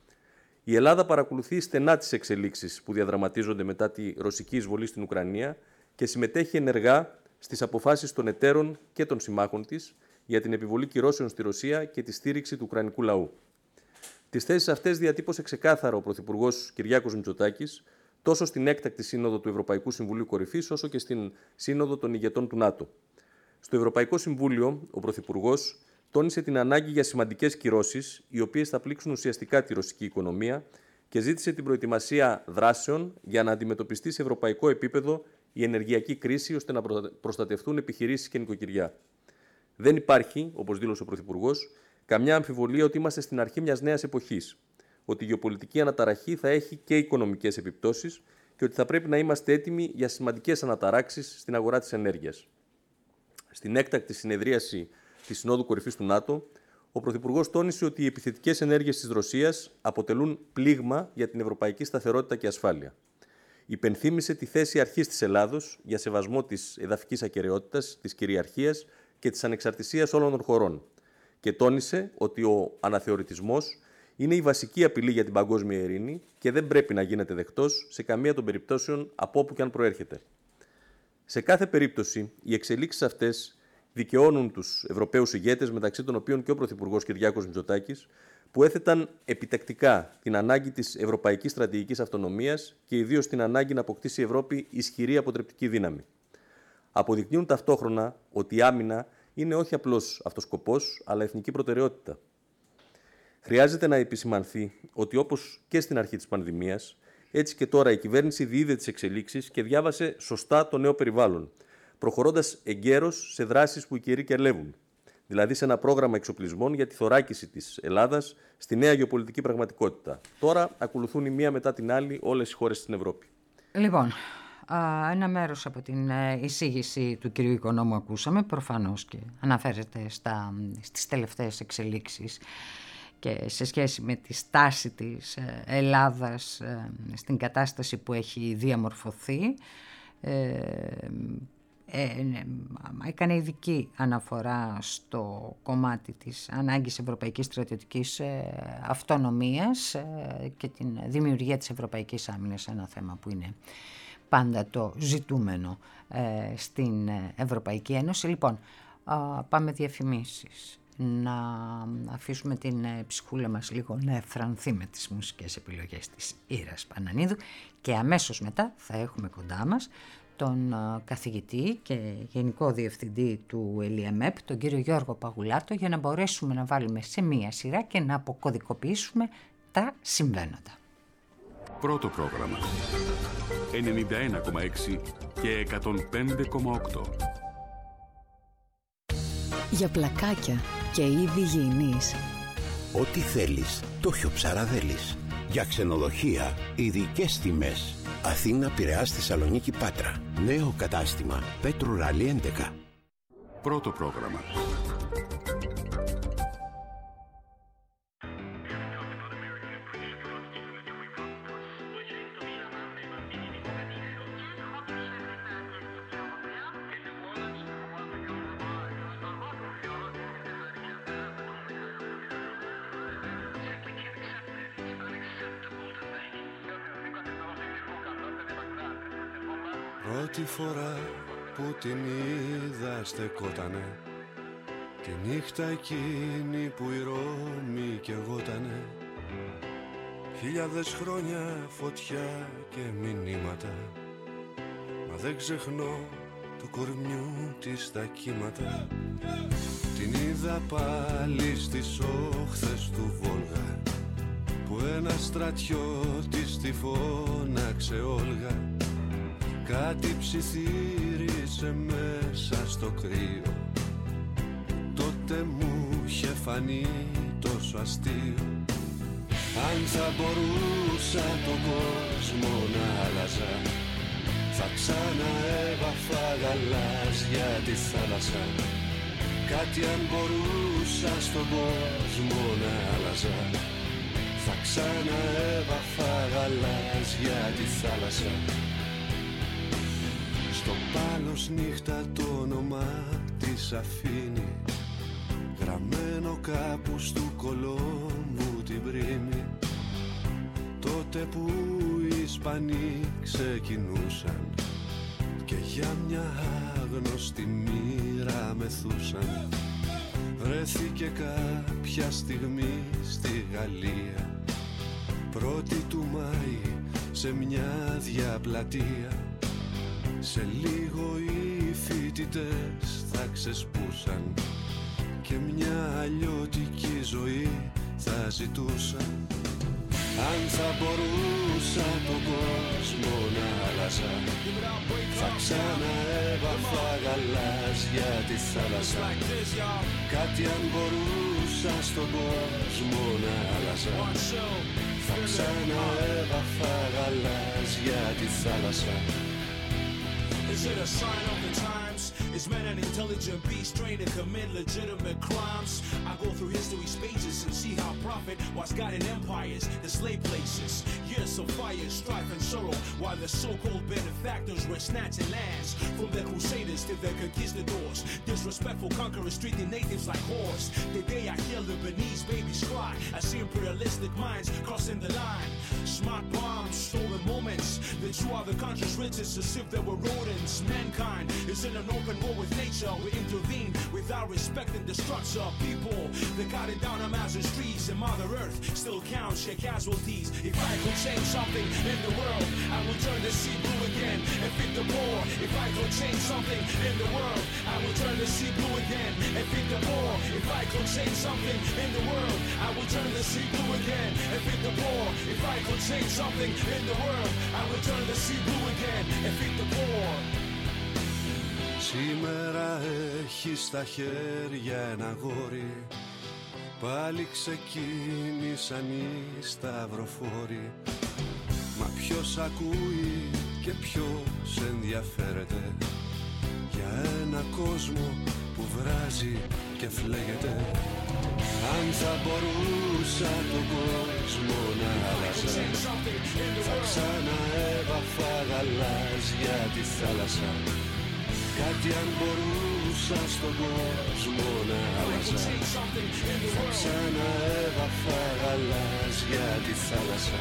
Η Ελλάδα παρακολουθεί στενά τις εξελίξεις που διαδραματίζονται μετά τη ρωσική εισβολή στην Ουκρανία και συμμετέχει ενεργά στις αποφάσεις των εταίρων και των συμμάχων της για την επιβολή κυρώσεων στη Ρωσία και τη στήριξη του ουκρανικού λαού. Τις θέσεις αυτές διατύπωσε ξεκάθαρα ο Πρωθυπουργός Κυριάκος Μητσοτάκης τόσο στην έκτακτη σύνοδο του Ευρωπαϊκού Συμβουλίου Κορυφής όσο και στην σύνοδο των ηγετών του ΝΑΤΟ. Στο Ευρωπαϊκό Συμβούλιο, ο Πρωθυπουργός τόνισε την ανάγκη για σημαντικές κυρώσεις, οι οποίες θα πλήξουν ουσιαστικά τη ρωσική οικονομία και ζήτησε την προετοιμασία δράσεων για να αντιμετωπιστεί σε ευρωπαϊκό επίπεδο η ενεργειακή κρίση, ώστε να προστατευτούν επιχειρήσεις και νοικοκυριά. Δεν υπάρχει, όπως δήλωσε ο Πρωθυπουργός, καμιά αμφιβολία ότι είμαστε στην αρχή μιας νέας εποχής, ότι η γεωπολιτική αναταραχή θα έχει και οικονομικές επιπτώσεις και ότι θα πρέπει να είμαστε έτοιμοι για σημαντικές αναταράξεις στην αγορά της ενέργειας. Στην έκτακτη συνεδρίαση της Συνόδου Κορυφής του ΝΑΤΟ, ο Πρωθυπουργός τόνισε ότι οι επιθετικές ενέργειες της Ρωσίας αποτελούν πλήγμα για την ευρωπαϊκή σταθερότητα και ασφάλεια. Υπενθύμησε τη θέση αρχής της Ελλάδος για σεβασμό της εδαφικής ακεραιότητας, της κυριαρχίας και της ανεξαρτησίας όλων των χωρών και τόνισε ότι ο αναθεωρητισμός είναι η βασική απειλή για την παγκόσμια ειρήνη και δεν πρέπει να γίνεται δεκτός σε καμία των περιπτώσεων από όπου και αν προέρχεται. Σε κάθε περίπτωση, οι εξελίξεις αυτές δικαιώνουν τους Ευρωπαίους ηγέτες, μεταξύ των οποίων και ο Πρωθυπουργός Κυριάκος Μητσοτάκης, που έθεταν επιτακτικά την ανάγκη της ευρωπαϊκής στρατηγικής αυτονομίας και ιδίως την ανάγκη να αποκτήσει η Ευρώπη ισχυρή αποτρεπτική δύναμη. Αποδεικνύουν ταυτόχρονα ότι η άμυνα είναι όχι απλώς αυτός σκοπός, αλλά εθνική προτεραιότητα. Χρειάζεται να επισημανθεί ότι όπως και στην αρχή της πανδημίας, έτσι και τώρα η κυβέρνηση διείδε τις εξελίξεις και διάβασε σωστά το νέο περιβάλλον, προχωρώντας εγκαίρως σε δράσεις που οι καιροί κερλεύουν. Δηλαδή σε ένα πρόγραμμα εξοπλισμών για τη θωράκιση της Ελλάδας στη νέα γεωπολιτική πραγματικότητα. Τώρα ακολουθούν η μία μετά την άλλη όλες οι χώρες στην Ευρώπη. Λοιπόν, ένα μέρος από την εισήγηση του κυρίου Οικονόμου ακούσαμε, προφανώς και αναφέρεται στις τελευταίες εξελίξεις και σε σχέση με τη στάση της Ελλάδας στην κατάσταση που έχει διαμορφωθεί. Έκανε ειδική αναφορά στο κομμάτι της ανάγκης ευρωπαϊκής στρατιωτικής αυτονομίας και την δημιουργία της ευρωπαϊκής άμυνας, ένα θέμα που είναι πάντα το ζητούμενο στην Ευρωπαϊκή Ένωση. Λοιπόν, πάμε διαφημίσεις. Να αφήσουμε την ψυχούλα μας λίγο να εφρανθεί με τις μουσικές επιλογές της Ήρας Πανανίδου και αμέσως μετά θα έχουμε κοντά μας τον καθηγητή και γενικό διευθυντή του ΕΛΙΕΜΕΠ, τον κύριο Γιώργο Παγουλάτο, για να μπορέσουμε να βάλουμε σε μία σειρά και να αποκωδικοποιήσουμε τα συμβαίνοντα. Πρώτο πρόγραμμα 91,6 και 105,8. Για πλακάκια και είδη υγιεινής. Ό,τι θέλεις, το Χιο Ψαραδέλης. Για ξενοδοχεία, ειδικές τιμές. Αθήνα, Πειραιάς, Θεσσαλονίκη, Πάτρα. Νέο κατάστημα Πέτρου Ράλι 11. Πρώτο πρόγραμμα. Πρώτη φορά που την είδα στεκότανε, τη νύχτα εκείνη που η Ρώμη καιγότανε. 1000 χρόνια φωτιά και μηνύματα, μα δεν ξεχνώ του κορμιού της τα κύματα. Την είδα πάλι στις όχθες του Βόλγα, που ένα στρατιώτης τη φώναξε Όλγα. Κάτι ψιθύρισε μέσα στο κρύο, τότε μου είχε φανεί τόσο αστείο. Αν θα μπορούσα τον κόσμο να άλλαζα, θα ξαναέβαφα γαλάζια τη θάλασσα. Κάτι αν μπορούσα στον κόσμο να άλλαζα, θα ξαναέβαφα γαλάζια τη θάλασσα. Στο πάλος νύχτα το όνομα της αφήνει, γραμμένο κάπου στου Κολόμβου την πρίμη. Τότε που οι Ισπανοί ξεκινούσαν και για μια άγνωστη μοίρα μεθούσαν, βρέθηκε κάποια στιγμή στη Γαλλία, 1η του Μάη σε μια διαπλατεία. Σε λίγο οι φοιτητές θα ξεσπούσαν και μια αλλιώτικη ζωή θα ζητούσαν. Αν θα μπορούσα τον κόσμο να άλλαζα, θα ξαναέβαφα γαλάζια τη θάλασσα. Κάτι αν μπορούσα στον κόσμο να άλλαζα, θα ξαναέβαφα γαλάζια τη θάλασσα. Is it a sign of the times? Is man an intelligent beast trained to commit legitimate crimes? I go through history's pages and see how profit was guiding empires, the slave places. Years of fire, strife and sorrow, while the so-called benefactors were snatching lands from the crusaders to the conquistadors. Disrespectful conquerors treating natives like whores. The day I hear the Beninese babies cry, I see imperialistic minds crossing the line. Smart bombs, stolen moments, the true other countries' riches as if they were rodents. Mankind is in an open war with nature. We intervene without respecting the structure of people. They cut it down Amazon's trees, and Mother Earth still counts your casualties. If I could change something in the world, I would turn the sea blue again and feed the poor. If I could change something in the world, I would turn the sea blue again and feed the poor. If I could change something in the world, I would turn the sea blue again and feed the poor. If I could change something in the world, I would turn the sea blue again and feed the poor. Σήμερα έχει στα χέρια ένα γόρι, πάλι ξεκίνησαν οι σταυροφόροι. Μα ποιος ακούει και ποιος ενδιαφέρεται για ένα κόσμο που βράζει και φλέγεται. Αν θα μπορούσα τον κόσμο να άλλαζα, θα ξαναέβαφα γαλάζια τη θάλασσα. Κάτι αν μπορούσα στον κόσμο να άλλαζα, θα ξαναέβαφα γαλάζια τη θάλασσα.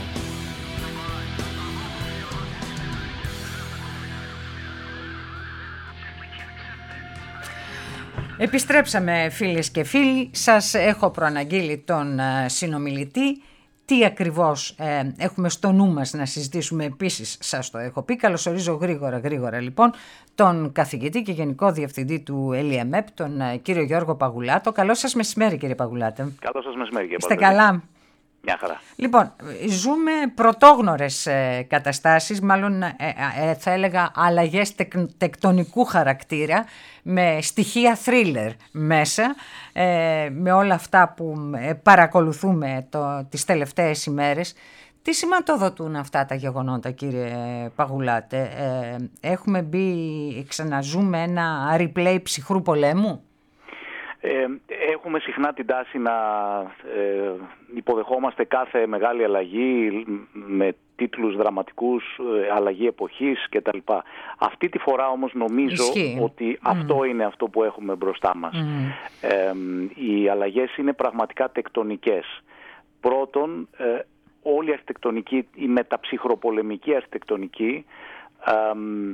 Επιστρέψαμε φίλες και φίλοι, σας έχω προαναγγείλει τον συνομιλητή. Τι ακριβώς έχουμε στο νου μας να συζητήσουμε επίσης, σας το έχω πει. Καλωσορίζω γρήγορα λοιπόν τον καθηγητή και γενικό διευθυντή του ΕΛΙΕΜΕΠ, τον κύριο Γιώργο Παγουλάτο. Καλό σας μεσημέρι κύριε Παγουλάτε. Καλό σας μεσημέρι κύριε Είστε καλά? Μια χαρά. Λοιπόν, ζούμε πρωτόγνωρες καταστάσεις, μάλλον θα έλεγα αλλαγές τεκτονικού χαρακτήρα, με στοιχεία thriller μέσα, με όλα αυτά που παρακολουθούμε τις τελευταίες ημέρες. Τι σηματοδοτούν αυτά τα γεγονότα κύριε Παγουλάτε? Έχουμε ξαναζούμε ένα replay ψυχρού πολέμου? Έχουμε συχνά την τάση να υποδεχόμαστε κάθε μεγάλη αλλαγή με τίτλους δραματικούς, αλλαγή εποχής κτλ. Αυτή τη φορά όμως νομίζω ότι αυτό είναι αυτό που έχουμε μπροστά μας. Οι αλλαγές είναι πραγματικά τεκτονικές. Πρώτον, όλη η αρχιτεκτονική, η μεταψυχροπολεμική αρχιτεκτονική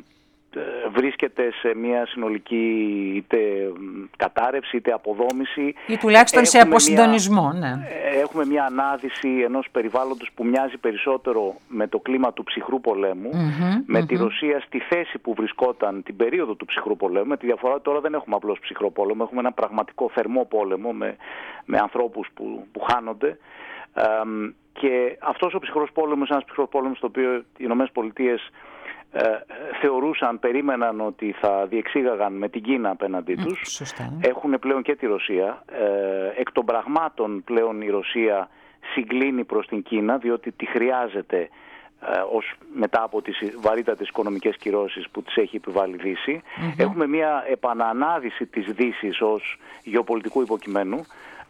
βρίσκεται σε μια συνολική είτε κατάρρευση είτε αποδόμηση. Ή τουλάχιστον σε αποσυντονισμό, ναι. Έχουμε μια ανάδυση ενός περιβάλλοντος που μοιάζει περισσότερο με το κλίμα του ψυχρού πολέμου, με τη Ρωσία στη θέση που βρισκόταν την περίοδο του ψυχρού πολέμου, με τη διαφορά ότι τώρα δεν έχουμε απλώς ψυχρό πόλεμο, έχουμε ένα πραγματικό θερμό πόλεμο με ανθρώπους που χάνονται. Και αυτός ο ψυχρός πόλεμος, ένας ψυχρός πόλεμος, το οποίο οι Ηνωμένες Πολιτείες περίμεναν ότι θα διεξήγαγαν με την Κίνα απέναντί τους. Έχουν πλέον και τη Ρωσία. Εκ των πραγμάτων πλέον η Ρωσία συγκλίνει προς την Κίνα, διότι τη χρειάζεται μετά από τις βαρύτατες οικονομικές κυρώσεις που τις έχει επιβάλει η Δύση. Έχουμε μια επαναανάδυση της Δύσης ως γεωπολιτικού υποκειμένου.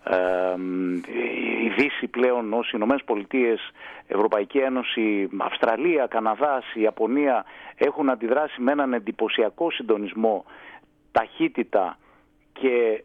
Η Δύση πλέον ως Ηνωμένες Πολιτείες, Ευρωπαϊκή Ένωση, Αυστραλία, Καναδάς, Ιαπωνία έχουν αντιδράσει με έναν εντυπωσιακό συντονισμό, ταχύτητα και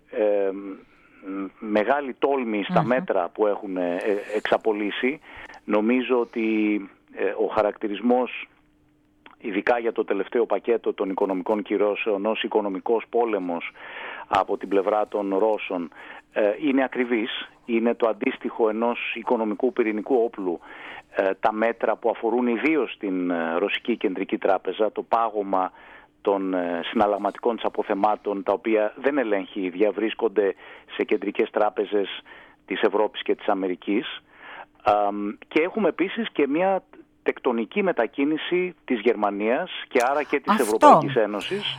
μεγάλη τόλμη στα μέτρα που έχουν εξαπολύσει. Νομίζω ότι ο χαρακτηρισμός, ειδικά για το τελευταίο πακέτο των οικονομικών κυρώσεων, ως οικονομικός πόλεμος από την πλευρά των Ρώσων, είναι ακριβής. Είναι το αντίστοιχο ενός οικονομικού πυρηνικού όπλου. Τα μέτρα που αφορούν ιδίως την Ρωσική Κεντρική Τράπεζα, το πάγωμα των συναλλαγματικών της αποθεμάτων, τα οποία δεν ελέγχει η ίδια, βρίσκονται σε κεντρικές τράπεζες της Ευρώπης και της Αμερικής. Και έχουμε επίσης και μια τεκτονική μετακίνηση της Γερμανίας και άρα και της Ευρωπαϊκής Ένωσης.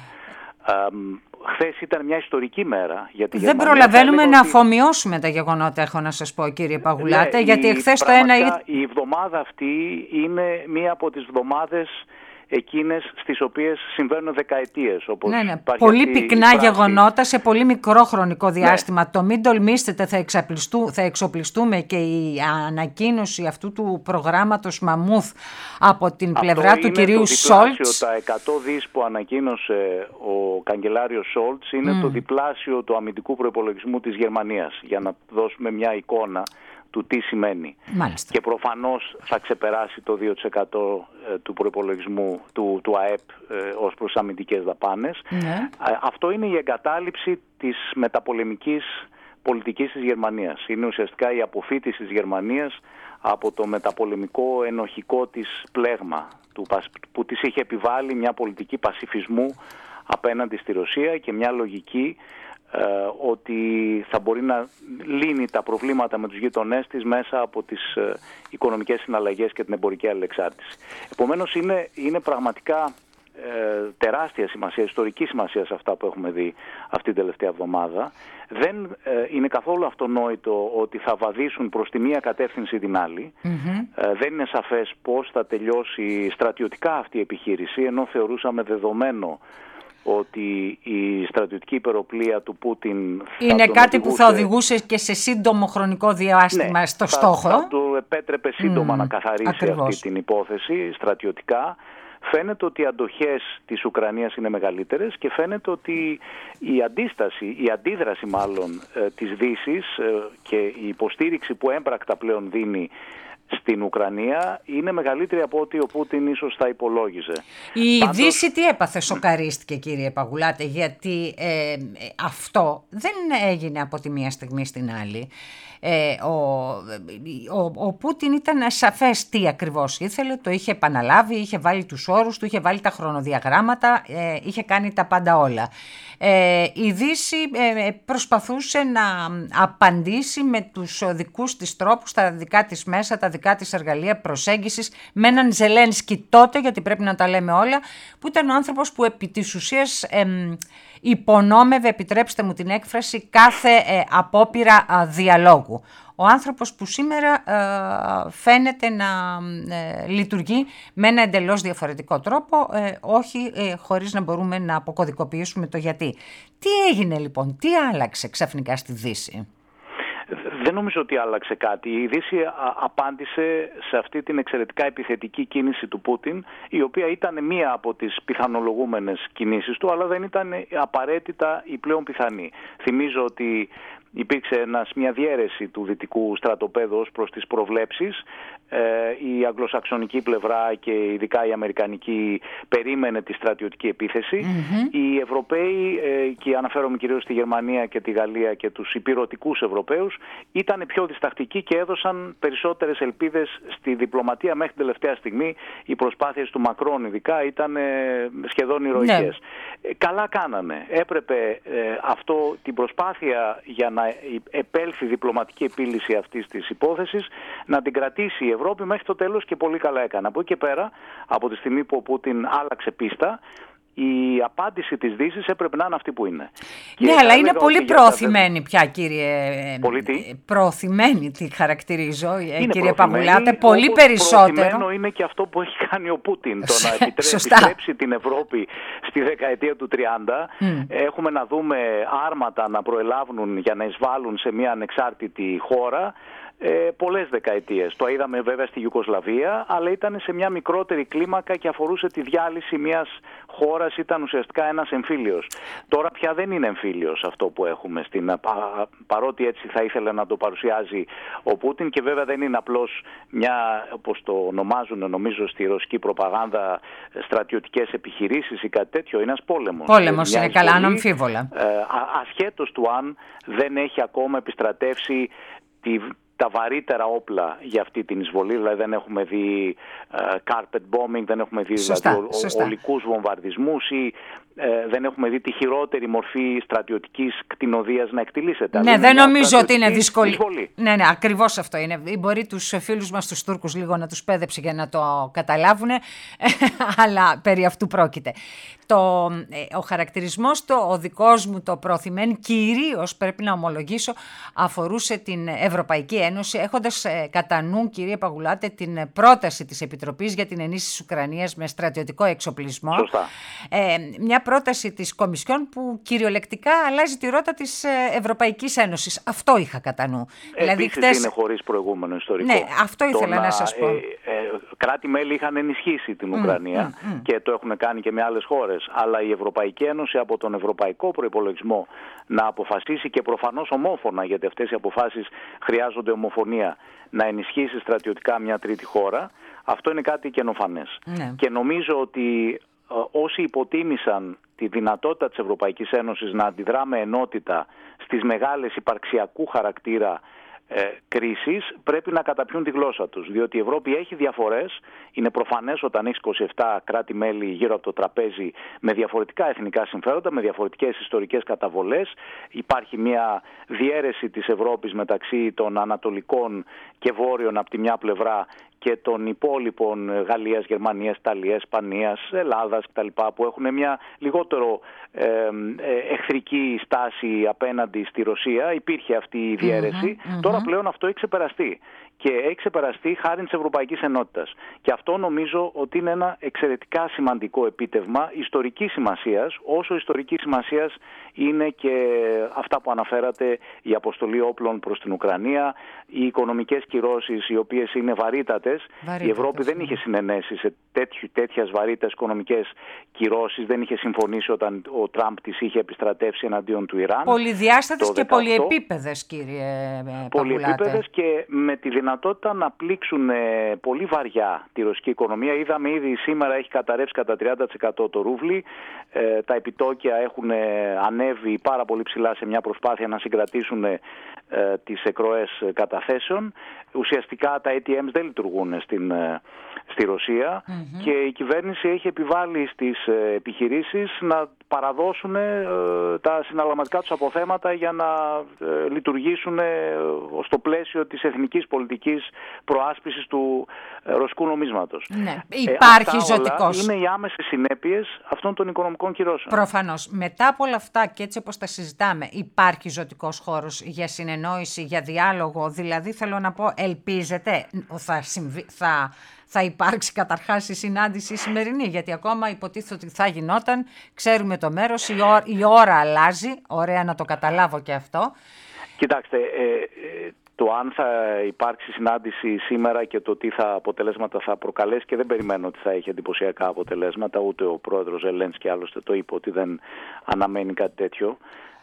Χθες ήταν μια ιστορική μέρα για τη Γερμανία. Δεν προλαβαίνουμε να αφομοιώσουμε τα γεγονότα, έχω να σας πω, κύριε Παγουλάτε, γιατί εχθές το ένα... Η εβδομάδα αυτή είναι μία από τις εβδομάδες εκείνες στις οποίες συμβαίνουν δεκαετίες. Όπως πολύ πυκνά γεγονότα σε πολύ μικρό χρονικό διάστημα. Το μην τολμήσετε, θα εξοπλιστούμε, και η ανακοίνωση αυτού του προγράμματος Μαμούθ από την πλευρά του κυρίου Σόλτς. Τα 100 δις που ανακοίνωσε ο καγκελάριος Σόλτς είναι το διπλάσιο του αμυντικού προϋπολογισμού της Γερμανίας, για να δώσουμε μια εικόνα του τι σημαίνει. Μάλιστα. Και προφανώς θα ξεπεράσει το 2% του προϋπολογισμού του ΑΕΠ ως προς αμυντικές δαπάνες. Ναι. Αυτό είναι η εγκατάλειψη της μεταπολεμικής πολιτικής της Γερμανίας. Είναι ουσιαστικά η αποφύτιση της Γερμανίας από το μεταπολεμικό ενοχικό της πλέγμα που της είχε επιβάλει μια πολιτική πασιφισμού απέναντι στη Ρωσία και μια λογική ότι θα μπορεί να λύνει τα προβλήματα με τους γείτονές της μέσα από τις οικονομικές συναλλαγές και την εμπορική αλληλεξάρτηση. Επομένως είναι πραγματικά τεράστια σημασία, ιστορική σημασία σε αυτά που έχουμε δει αυτή την τελευταία εβδομάδα. Δεν είναι καθόλου αυτονόητο ότι θα βαδίσουν προς τη μία κατεύθυνση την άλλη. Δεν είναι σαφές πώς θα τελειώσει στρατιωτικά αυτή η επιχείρηση, ενώ θεωρούσαμε δεδομένο ότι η στρατιωτική υπεροπλία του Πούτιν είναι κάτι που θα οδηγούσε και σε σύντομο χρονικό διάστημα στο στόχο. Θα του επέτρεπε σύντομα να καθαρίσει αυτή την υπόθεση στρατιωτικά. Φαίνεται ότι οι αντοχές της Ουκρανίας είναι μεγαλύτερες και φαίνεται ότι η αντίδραση μάλλον της Δύσης και η υποστήριξη που έμπρακτα πλέον δίνει στην Ουκρανία είναι μεγαλύτερη από ό,τι ο Πούτιν ίσως θα υπολόγιζε. Η Δύση τι έπαθε, σοκαρίστηκε, κύριε Παγουλάτε, γιατί αυτό δεν έγινε από τη μία στιγμή στην άλλη. Ο Πούτιν ήταν σαφές τι ακριβώς ήθελε, το είχε επαναλάβει, είχε βάλει τους όρους του, είχε βάλει τα χρονοδιαγράμματα, είχε κάνει τα πάντα όλα. Η Δύση προσπαθούσε να απαντήσει με τους δικούς της τρόπους, τα δικά της μέσα, τα δικά της εργαλεία προσέγγισης, με έναν Ζελένσκι τότε, γιατί πρέπει να τα λέμε όλα, που ήταν ο άνθρωπος που επί της ουσίας υπονόμευε, επιτρέψτε μου την έκφραση, κάθε απόπειρα διαλόγου. Ο άνθρωπος που σήμερα φαίνεται να λειτουργεί με ένα εντελώς διαφορετικό τρόπο, όχι χωρίς να μπορούμε να αποκωδικοποιήσουμε το γιατί. Τι έγινε λοιπόν, τι άλλαξε ξαφνικά στη Δύση? Δεν νομίζω ότι άλλαξε κάτι. Η Δύση απάντησε σε αυτή την εξαιρετικά επιθετική κίνηση του Πούτιν, η οποία ήταν μία από τις πιθανολογούμενες κινήσεις του, αλλά δεν ήταν απαραίτητα η πλέον πιθανή. Θυμίζω ότι υπήρξε μια διαίρεση του δυτικού στρατοπέδου ως προς τις προβλέψεις. η αγγλοσαξονική πλευρά και ειδικά η αμερικανική περίμενε τη στρατιωτική επίθεση. Οι Ευρωπαίοι, και αναφέρομαι κυρίως στη Γερμανία και τη Γαλλία και τους υπηρωτικούς Ευρωπαίους, ήταν πιο διστακτικοί και έδωσαν περισσότερες ελπίδες στη διπλωματία μέχρι την τελευταία στιγμή. Οι προσπάθειες του Μακρόν ειδικά ήταν σχεδόν ηρωικές. Καλά κάνανε. Έπρεπε την προσπάθεια για να επέλθει διπλωματική επίλυση αυτής της υπόθεσης να την κρατήσει η Ευρώπη μέχρι το τέλος, και πολύ καλά έκανε. Από εκεί και πέρα, από τη στιγμή που ο Πούτιν άλλαξε πίστα, η απάντηση της Δύσης έπρεπε να είναι αυτή που είναι. Ναι, αλλά είναι πολύ προωθημένη πια, κύριε. Πολύ τι? Προωθημένη τη χαρακτηρίζω, κύριε Παγουλάτε, πολύ περισσότερο. Προωθημένο είναι και αυτό που έχει κάνει ο Πούτιν, το να επιστρέψει την Ευρώπη στη δεκαετία του 30. Έχουμε να δούμε άρματα να προελάβουν για να εισβάλλουν σε μια ανεξάρτητη χώρα. Πολλές δεκαετίες. Το είδαμε βέβαια στη Ιουγκοσλαβία, αλλά ήταν σε μια μικρότερη κλίμακα και αφορούσε τη διάλυση μιας χώρας, ήταν ουσιαστικά ένας εμφύλιος. Τώρα πια δεν είναι εμφύλιος αυτό που έχουμε, παρότι έτσι θα ήθελε να το παρουσιάζει ο Πούτιν, και βέβαια δεν είναι απλώς μια, όπως το ονομάζουν νομίζω στη ρωσική προπαγάνδα, στρατιωτικές επιχειρήσεις ή κάτι τέτοιο. Είναι ένας πόλεμος. Πόλεμος είναι, καλά, αναμφίβολα. Ασχέτως του αν δεν έχει ακόμα επιστρατεύσει τα βαρύτερα όπλα για αυτή την εισβολή, δηλαδή δεν έχουμε δει carpet bombing, δεν έχουμε δει ολικούς βομβαρδισμούς ή δεν έχουμε δει τη χειρότερη μορφή στρατιωτικής κτηνοδείας να εκτιλήσεται. Ναι, δεν νομίζω ότι είναι δύσκολη. Ναι, ακριβώς αυτό είναι. Μπορεί τους φίλους μας τους Τούρκους λίγο να τους πέδεψε για να το καταλάβουν, αλλά περί αυτού πρόκειται. Ο χαρακτηρισμός ο δικός μου, το προωθημένη, κυρίως πρέπει να ομολογήσω, αφορούσε την Ευρωπαϊκή Ένωση, έχοντας κατά νου, κύριε Παγουλάτε, την πρόταση της Επιτροπής για την ενίσχυση της Ουκρανίας με στρατιωτικό εξοπλισμό. Σωστά. Μια πρόταση της Κομισιόν που κυριολεκτικά αλλάζει τη ρότα της Ευρωπαϊκής Ένωσης. Αυτό είχα κατά νου. Δηλαδή, χτες είναι χωρίς προηγούμενο ιστορικό. Ναι, αυτό ήθελα να σας πω. Κράτη-μέλη είχαν ενισχύσει την Ουκρανία και το έχουν κάνει και με άλλες χώρες. Αλλά η Ευρωπαϊκή Ένωση από τον ευρωπαϊκό προϋπολογισμό να αποφασίσει, και προφανώς ομόφωνα, γιατί αυτές οι αποφάσεις χρειάζονται ομοφωνία, να ενισχύσει στρατιωτικά μια τρίτη χώρα, αυτό είναι κάτι καινοφανές. Και νομίζω ότι όσοι υποτίμησαν τη δυνατότητα της Ευρωπαϊκής Ένωσης να αντιδρά με ενότητα στις μεγάλες υπαρξιακού χαρακτήρα κρίσεις, πρέπει να καταπιούν τη γλώσσα τους, διότι η Ευρώπη έχει διαφορές. Είναι προφανές όταν έχει 27 κράτη-μέλη γύρω από το τραπέζι με διαφορετικά εθνικά συμφέροντα, με διαφορετικές ιστορικές καταβολές. Υπάρχει μια διαίρεση της Ευρώπης μεταξύ των ανατολικών και βόρειων από τη μια πλευρά και των υπόλοιπων Γαλλίας, Γερμανίας, Ιταλίας, Ισπανίας, Ελλάδας κτλ. Που έχουν μια λιγότερο εχθρική στάση απέναντι στη Ρωσία. Υπήρχε αυτή η διαίρεση. Τώρα πλέον αυτό έχει ξεπεραστεί. Και έχει ξεπεραστεί χάρη της Ευρωπαϊκής Ενότητας. Και αυτό νομίζω ότι είναι ένα εξαιρετικά σημαντικό επίτευγμα ιστορικής σημασίας, όσο ιστορικής σημασίας είναι και αυτά που αναφέρατε, η αποστολή όπλων προς την Ουκρανία, οι οικονομικές κυρώσεις οι οποίες είναι βαρύτατες. Η Ευρώπη δεν είχε συνενέσει σε τέτοιας βαρύτητας οικονομικές κυρώσεις, δεν είχε συμφωνήσει όταν ο Τραμπ τις είχε επιστρατεύσει εναντίον του Ιράν. Πολυδιάστατες και πολυεπίπεδες, κύριε Παγουλάτε. Πολυεπίπεδες και με τη δυνατότητα να πλήξουν πολύ βαριά τη ρωσική οικονομία. Είδαμε ήδη σήμερα έχει καταρρεύσει κατά 30% το ρούβλι. Τα επιτόκια έχουν ανέβει πάρα πολύ ψηλά σε μια προσπάθεια να συγκρατήσουν τις εκροές καταθέσεων. Ουσιαστικά τα ATMs δεν λειτουργούν στη Ρωσία και η κυβέρνηση έχει επιβάλει στις επιχειρήσεις να παραδώσουν τα συναλλαγματικά τους αποθέματα για να λειτουργήσουν στο πλαίσιο της εθνικής πολιτικής προάσπισης του ρωσικού νομίσματος. Ναι. Υπάρχει ζωτικός. Είναι οι άμεσες συνέπειες αυτών των οικονομικών κυρώσεων. Προφανώς. Μετά από όλα αυτά και έτσι όπως τα συζητάμε, υπάρχει ζωτικός χώρος για συνεννόηση, για διάλογο. Δηλαδή θέλω να πω, ελπίζετε θα υπάρξει καταρχάς η συνάντηση σημερινή, γιατί ακόμα υποτίθεται ότι θα γινόταν, ξέρουμε το μέρος, η ώρα αλλάζει, ωραία να το καταλάβω και αυτό. Κοιτάξτε, το αν θα υπάρξει συνάντηση σήμερα και το τι αποτελέσματα θα προκαλέσει, και δεν περιμένω ότι θα έχει εντυπωσιακά αποτελέσματα, ούτε ο πρόεδρος Ζελένσκι άλλωστε το είπε ότι δεν αναμένει κάτι τέτοιο.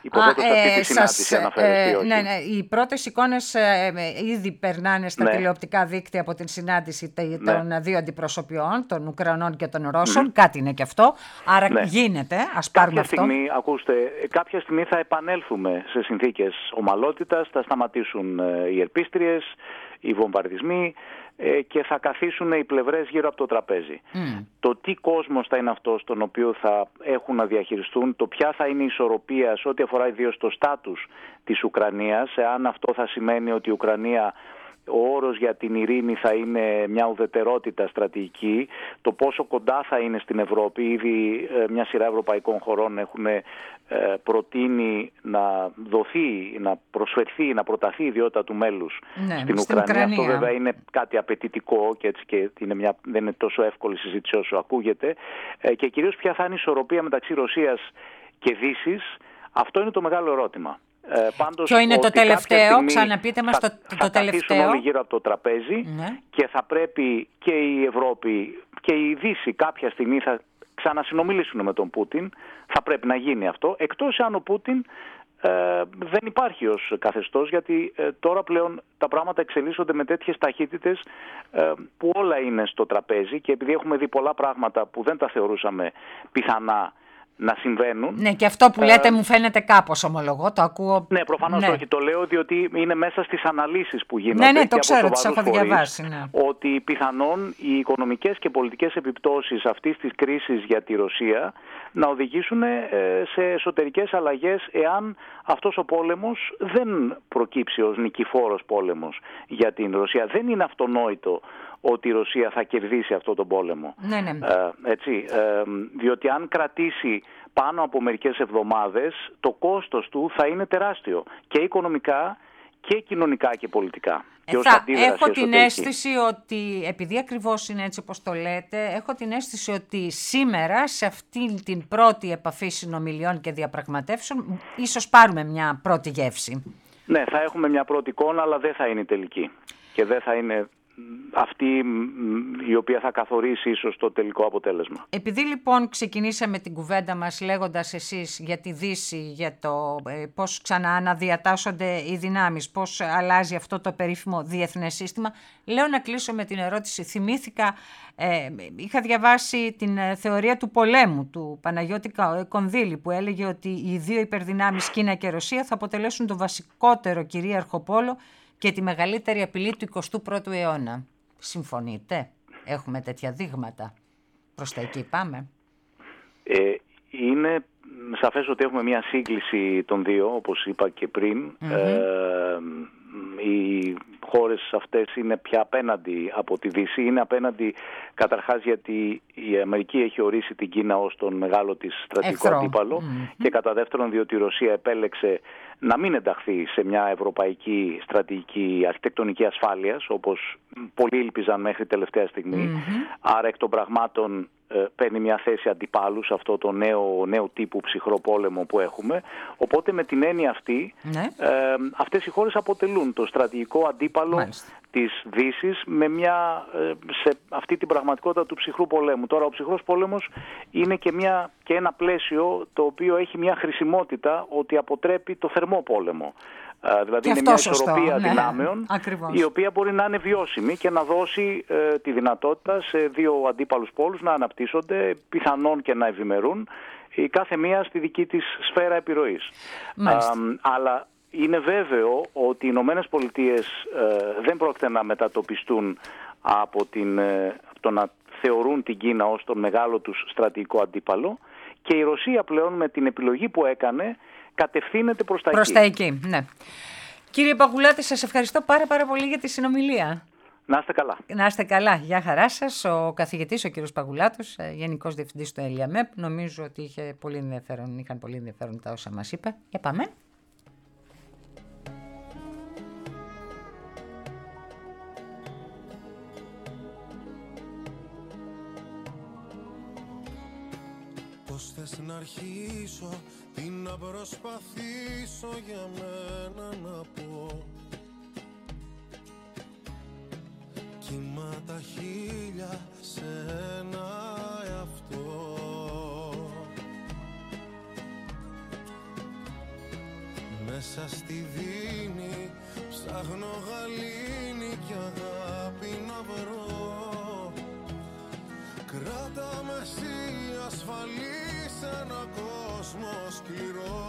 Υποθέτω σε αυτή τη συνάντηση αναφέρεστε, όχι? Ναι, οι πρώτες εικόνες ήδη περνάνε στα τηλεοπτικά δίκτυα από την συνάντηση των δύο αντιπροσωπιών, των Ουκρανών και των Ρώσων. Κάτι είναι και αυτό. Άρα γίνεται. Ας πάρουμε αυτό. Κάποια στιγμή θα επανέλθουμε σε συνθήκες ομαλότητας, θα σταματήσουν οι ελπίστριες, οι βομβαρδισμοί και θα καθίσουν οι πλευρές γύρω από το τραπέζι. Το τι κόσμος θα είναι αυτός τον οποίο θα έχουν να διαχειριστούν, το ποια θα είναι η ισορροπία σε ό,τι αφορά ιδίως το στάτους της Ουκρανίας, εάν αυτό θα σημαίνει ότι η Ουκρανία, ο όρος για την ειρήνη θα είναι μια ουδετερότητα στρατηγική, το πόσο κοντά θα είναι στην Ευρώπη. Ήδη μια σειρά ευρωπαϊκών χωρών έχουν προτείνει να δοθεί, να προσφερθεί, να προταθεί η ιδιότητα του μέλους στην Ουκρανία. Αυτό βέβαια είναι κάτι απαιτητικό και έτσι και δεν είναι τόσο εύκολη συζήτηση όσο ακούγεται. Και κυρίως ποια θα είναι η ισορροπία μεταξύ Ρωσίας και Δύσης. Αυτό είναι το μεγάλο ερώτημα. Ποιο είναι το τελευταίο, ξαναπείτε μας το τελευταίο. Θα καθίσουν όλοι γύρω από το τραπέζι και θα πρέπει και η Ευρώπη και η Δύση κάποια στιγμή θα ξανασυνομιλήσουν με τον Πούτιν. Θα πρέπει να γίνει αυτό, εκτός αν ο Πούτιν δεν υπάρχει ως καθεστώς, γιατί τώρα πλέον τα πράγματα εξελίσσονται με τέτοιες ταχύτητες που όλα είναι στο τραπέζι, και επειδή έχουμε δει πολλά πράγματα που δεν τα θεωρούσαμε πιθανά να συμβαίνουν. Ναι, και αυτό που λέτε μου φαίνεται κάπως, ομολογώ, το ακούω. Ναι, προφανώς όχι. Το λέω διότι είναι μέσα στις αναλύσεις που γίνονται. Ναι, το ξέρω, τις έχω διαβάσει. Ότι πιθανόν οι οικονομικές και πολιτικές επιπτώσεις αυτής της κρίσης για τη Ρωσία να οδηγήσουν σε εσωτερικές αλλαγές, εάν αυτός ο πόλεμος δεν προκύψει ως νικηφόρος πόλεμος για την Ρωσία. Δεν είναι αυτονόητο ότι η Ρωσία θα κερδίσει αυτό τον πόλεμο. Ναι. Διότι αν κρατήσει πάνω από μερικές εβδομάδες, το κόστος του θα είναι τεράστιο, και οικονομικά και κοινωνικά και πολιτικά. Έχω την αίσθηση ότι, επειδή ακριβώς είναι έτσι όπως το λέτε, έχω την αίσθηση ότι σήμερα σε αυτή την πρώτη επαφή συνομιλιών και διαπραγματεύσεων ίσως πάρουμε μια πρώτη γεύση. Ναι, θα έχουμε μια πρώτη εικόνα, αλλά δεν θα είναι η τελική. Και δεν θα είναι αυτή η οποία θα καθορίσει ίσως το τελικό αποτέλεσμα. Επειδή λοιπόν ξεκινήσαμε την κουβέντα μας λέγοντας εσείς για τη Δύση, για το πώς ξανααναδιατάσσονται οι δυνάμεις, πώς αλλάζει αυτό το περίφημο διεθνές σύστημα, λέω να κλείσω με την ερώτηση. Θυμήθηκα, είχα διαβάσει την θεωρία του πολέμου του Παναγιώτη Κονδύλη, που έλεγε ότι οι δύο υπερδυνάμεις Κίνα και Ρωσία θα αποτελέσουν το βασικότερο κυρίαρχο πόλο και τη μεγαλύτερη απειλή του 21ου αιώνα. Συμφωνείτε? Έχουμε τέτοια δείγματα? Προς τα εκεί πάμε? Είναι σαφές ότι έχουμε μια σύγκληση των δύο, όπως είπα και πριν. Οι χώρες αυτές είναι πια απέναντι από τη Δύση. Είναι απέναντι καταρχάς γιατί η Αμερική έχει ορίσει την Κίνα ως τον μεγάλο της στρατηγικό αντίπαλο, και κατά δεύτερον διότι η Ρωσία επέλεξε να μην ενταχθεί σε μια ευρωπαϊκή στρατηγική αρχιτεκτονική ασφάλειας, όπως πολλοί ήλπιζαν μέχρι τελευταία στιγμή. Άρα εκ των πραγμάτων παίρνει μια θέση αντιπάλου σε αυτό το νέο τύπου ψυχρό πόλεμο που έχουμε. Οπότε με την έννοια αυτή, αυτές οι χώρες αποτελούν το στρατηγικό αντίπαλο της Δύσης σε αυτή την πραγματικότητα του ψυχρού πολέμου. Τώρα ο ψυχρός πόλεμος είναι και ένα πλαίσιο το οποίο έχει μια χρησιμότητα, ότι αποτρέπει το θερμό πόλεμο. Δηλαδή είναι μια ισορροπία δυνάμεων, η οποία μπορεί να είναι βιώσιμη και να δώσει τη δυνατότητα σε δύο αντίπαλους πόλους να αναπτύσσονται, πιθανόν και να ευημερούν, η κάθε μία στη δική της σφαίρα επιρροής. Αλλά είναι βέβαιο ότι οι Ηνωμένες Πολιτείες δεν πρόκειται να μετατοπιστούν από το να θεωρούν την Κίνα ως τον μεγάλο τους στρατηγικό αντίπαλο, και η Ρωσία πλέον με την επιλογή που έκανε κατευθύνεται προς τα εκεί. Ναι. Κύριε Παγουλάτη, σας ευχαριστώ πάρα πολύ για τη συνομιλία. Να είστε καλά. Να είστε καλά. Γεια χαρά σας. Ο καθηγητής, ο κύριος Παγουλάτος, Γενικός Διευθυντής του ΕΛΙΑΜΕΠ. Νομίζω ότι είχαν πολύ ενδιαφέρον τα όσα μας είπε. Για πάμε. Πώς θες να αρχίσω, τι να προσπαθήσω για μένα να πω. Κύματα χίλια σε ένα εαυτό. μέσα στη δίνη ψάχνω γαλήνη κι αγάπη να βρω. Κράτα με εσύ ασφαλή σε ένα κόσμο σκληρό.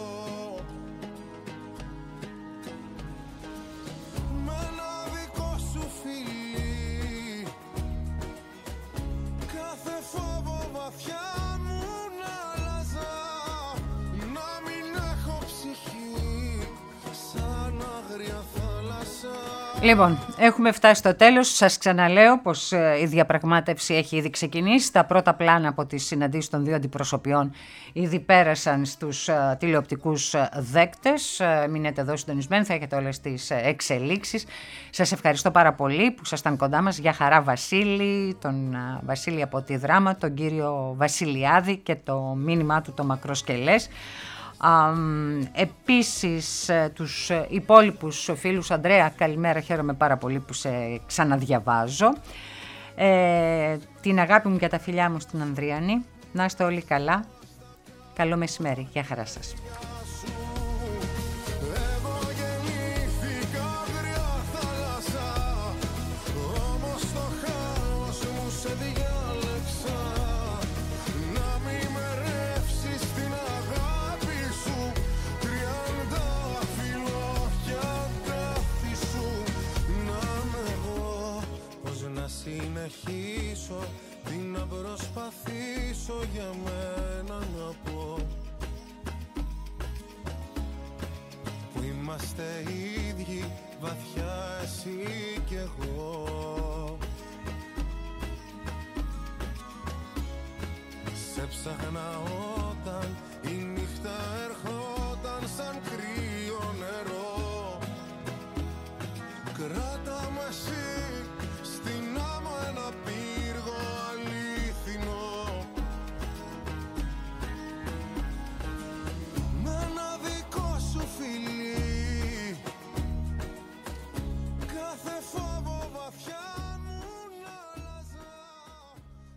Με ένα δικό σου φιλί κάθε φόβο βαθιά μου να αλλάζα. Να μην έχω ψυχή σαν αγρία θάλασσα. Λοιπόν, έχουμε φτάσει στο τέλος. Σας ξαναλέω πως η διαπραγμάτευση έχει ήδη ξεκινήσει. Τα πρώτα πλάνα από τις συναντήσεις των δύο αντιπροσωπιών ήδη πέρασαν στους τηλεοπτικούς δέκτες. Μείνετε εδώ συντονισμένοι, θα έχετε όλες τις εξελίξεις. Σας ευχαριστώ πάρα πολύ που ήσασταν κοντά μας. Για χαρά Βασίλη, τον Βασίλη από τη Δράμα, τον κύριο Βασιλιάδη και το μήνυμά του το μακροσκελές. Επίσης τους υπόλοιπους φίλους, Ανδρέα, καλημέρα, χαίρομαι πάρα πολύ που σε ξαναδιαβάζω. Την αγάπη μου και τα φιλιά μου στην Ανδριανή. Να είστε όλοι καλά. Καλό μεσημέρι. Γεια χαρά σας. Συνεχίσω τι να προσπαθήσω για μένα να πω, που είμαστε ίδιοι βαθιά εσύ κι εγώ. Σε ψάχνα όταν η νύχτα ερχόταν σαν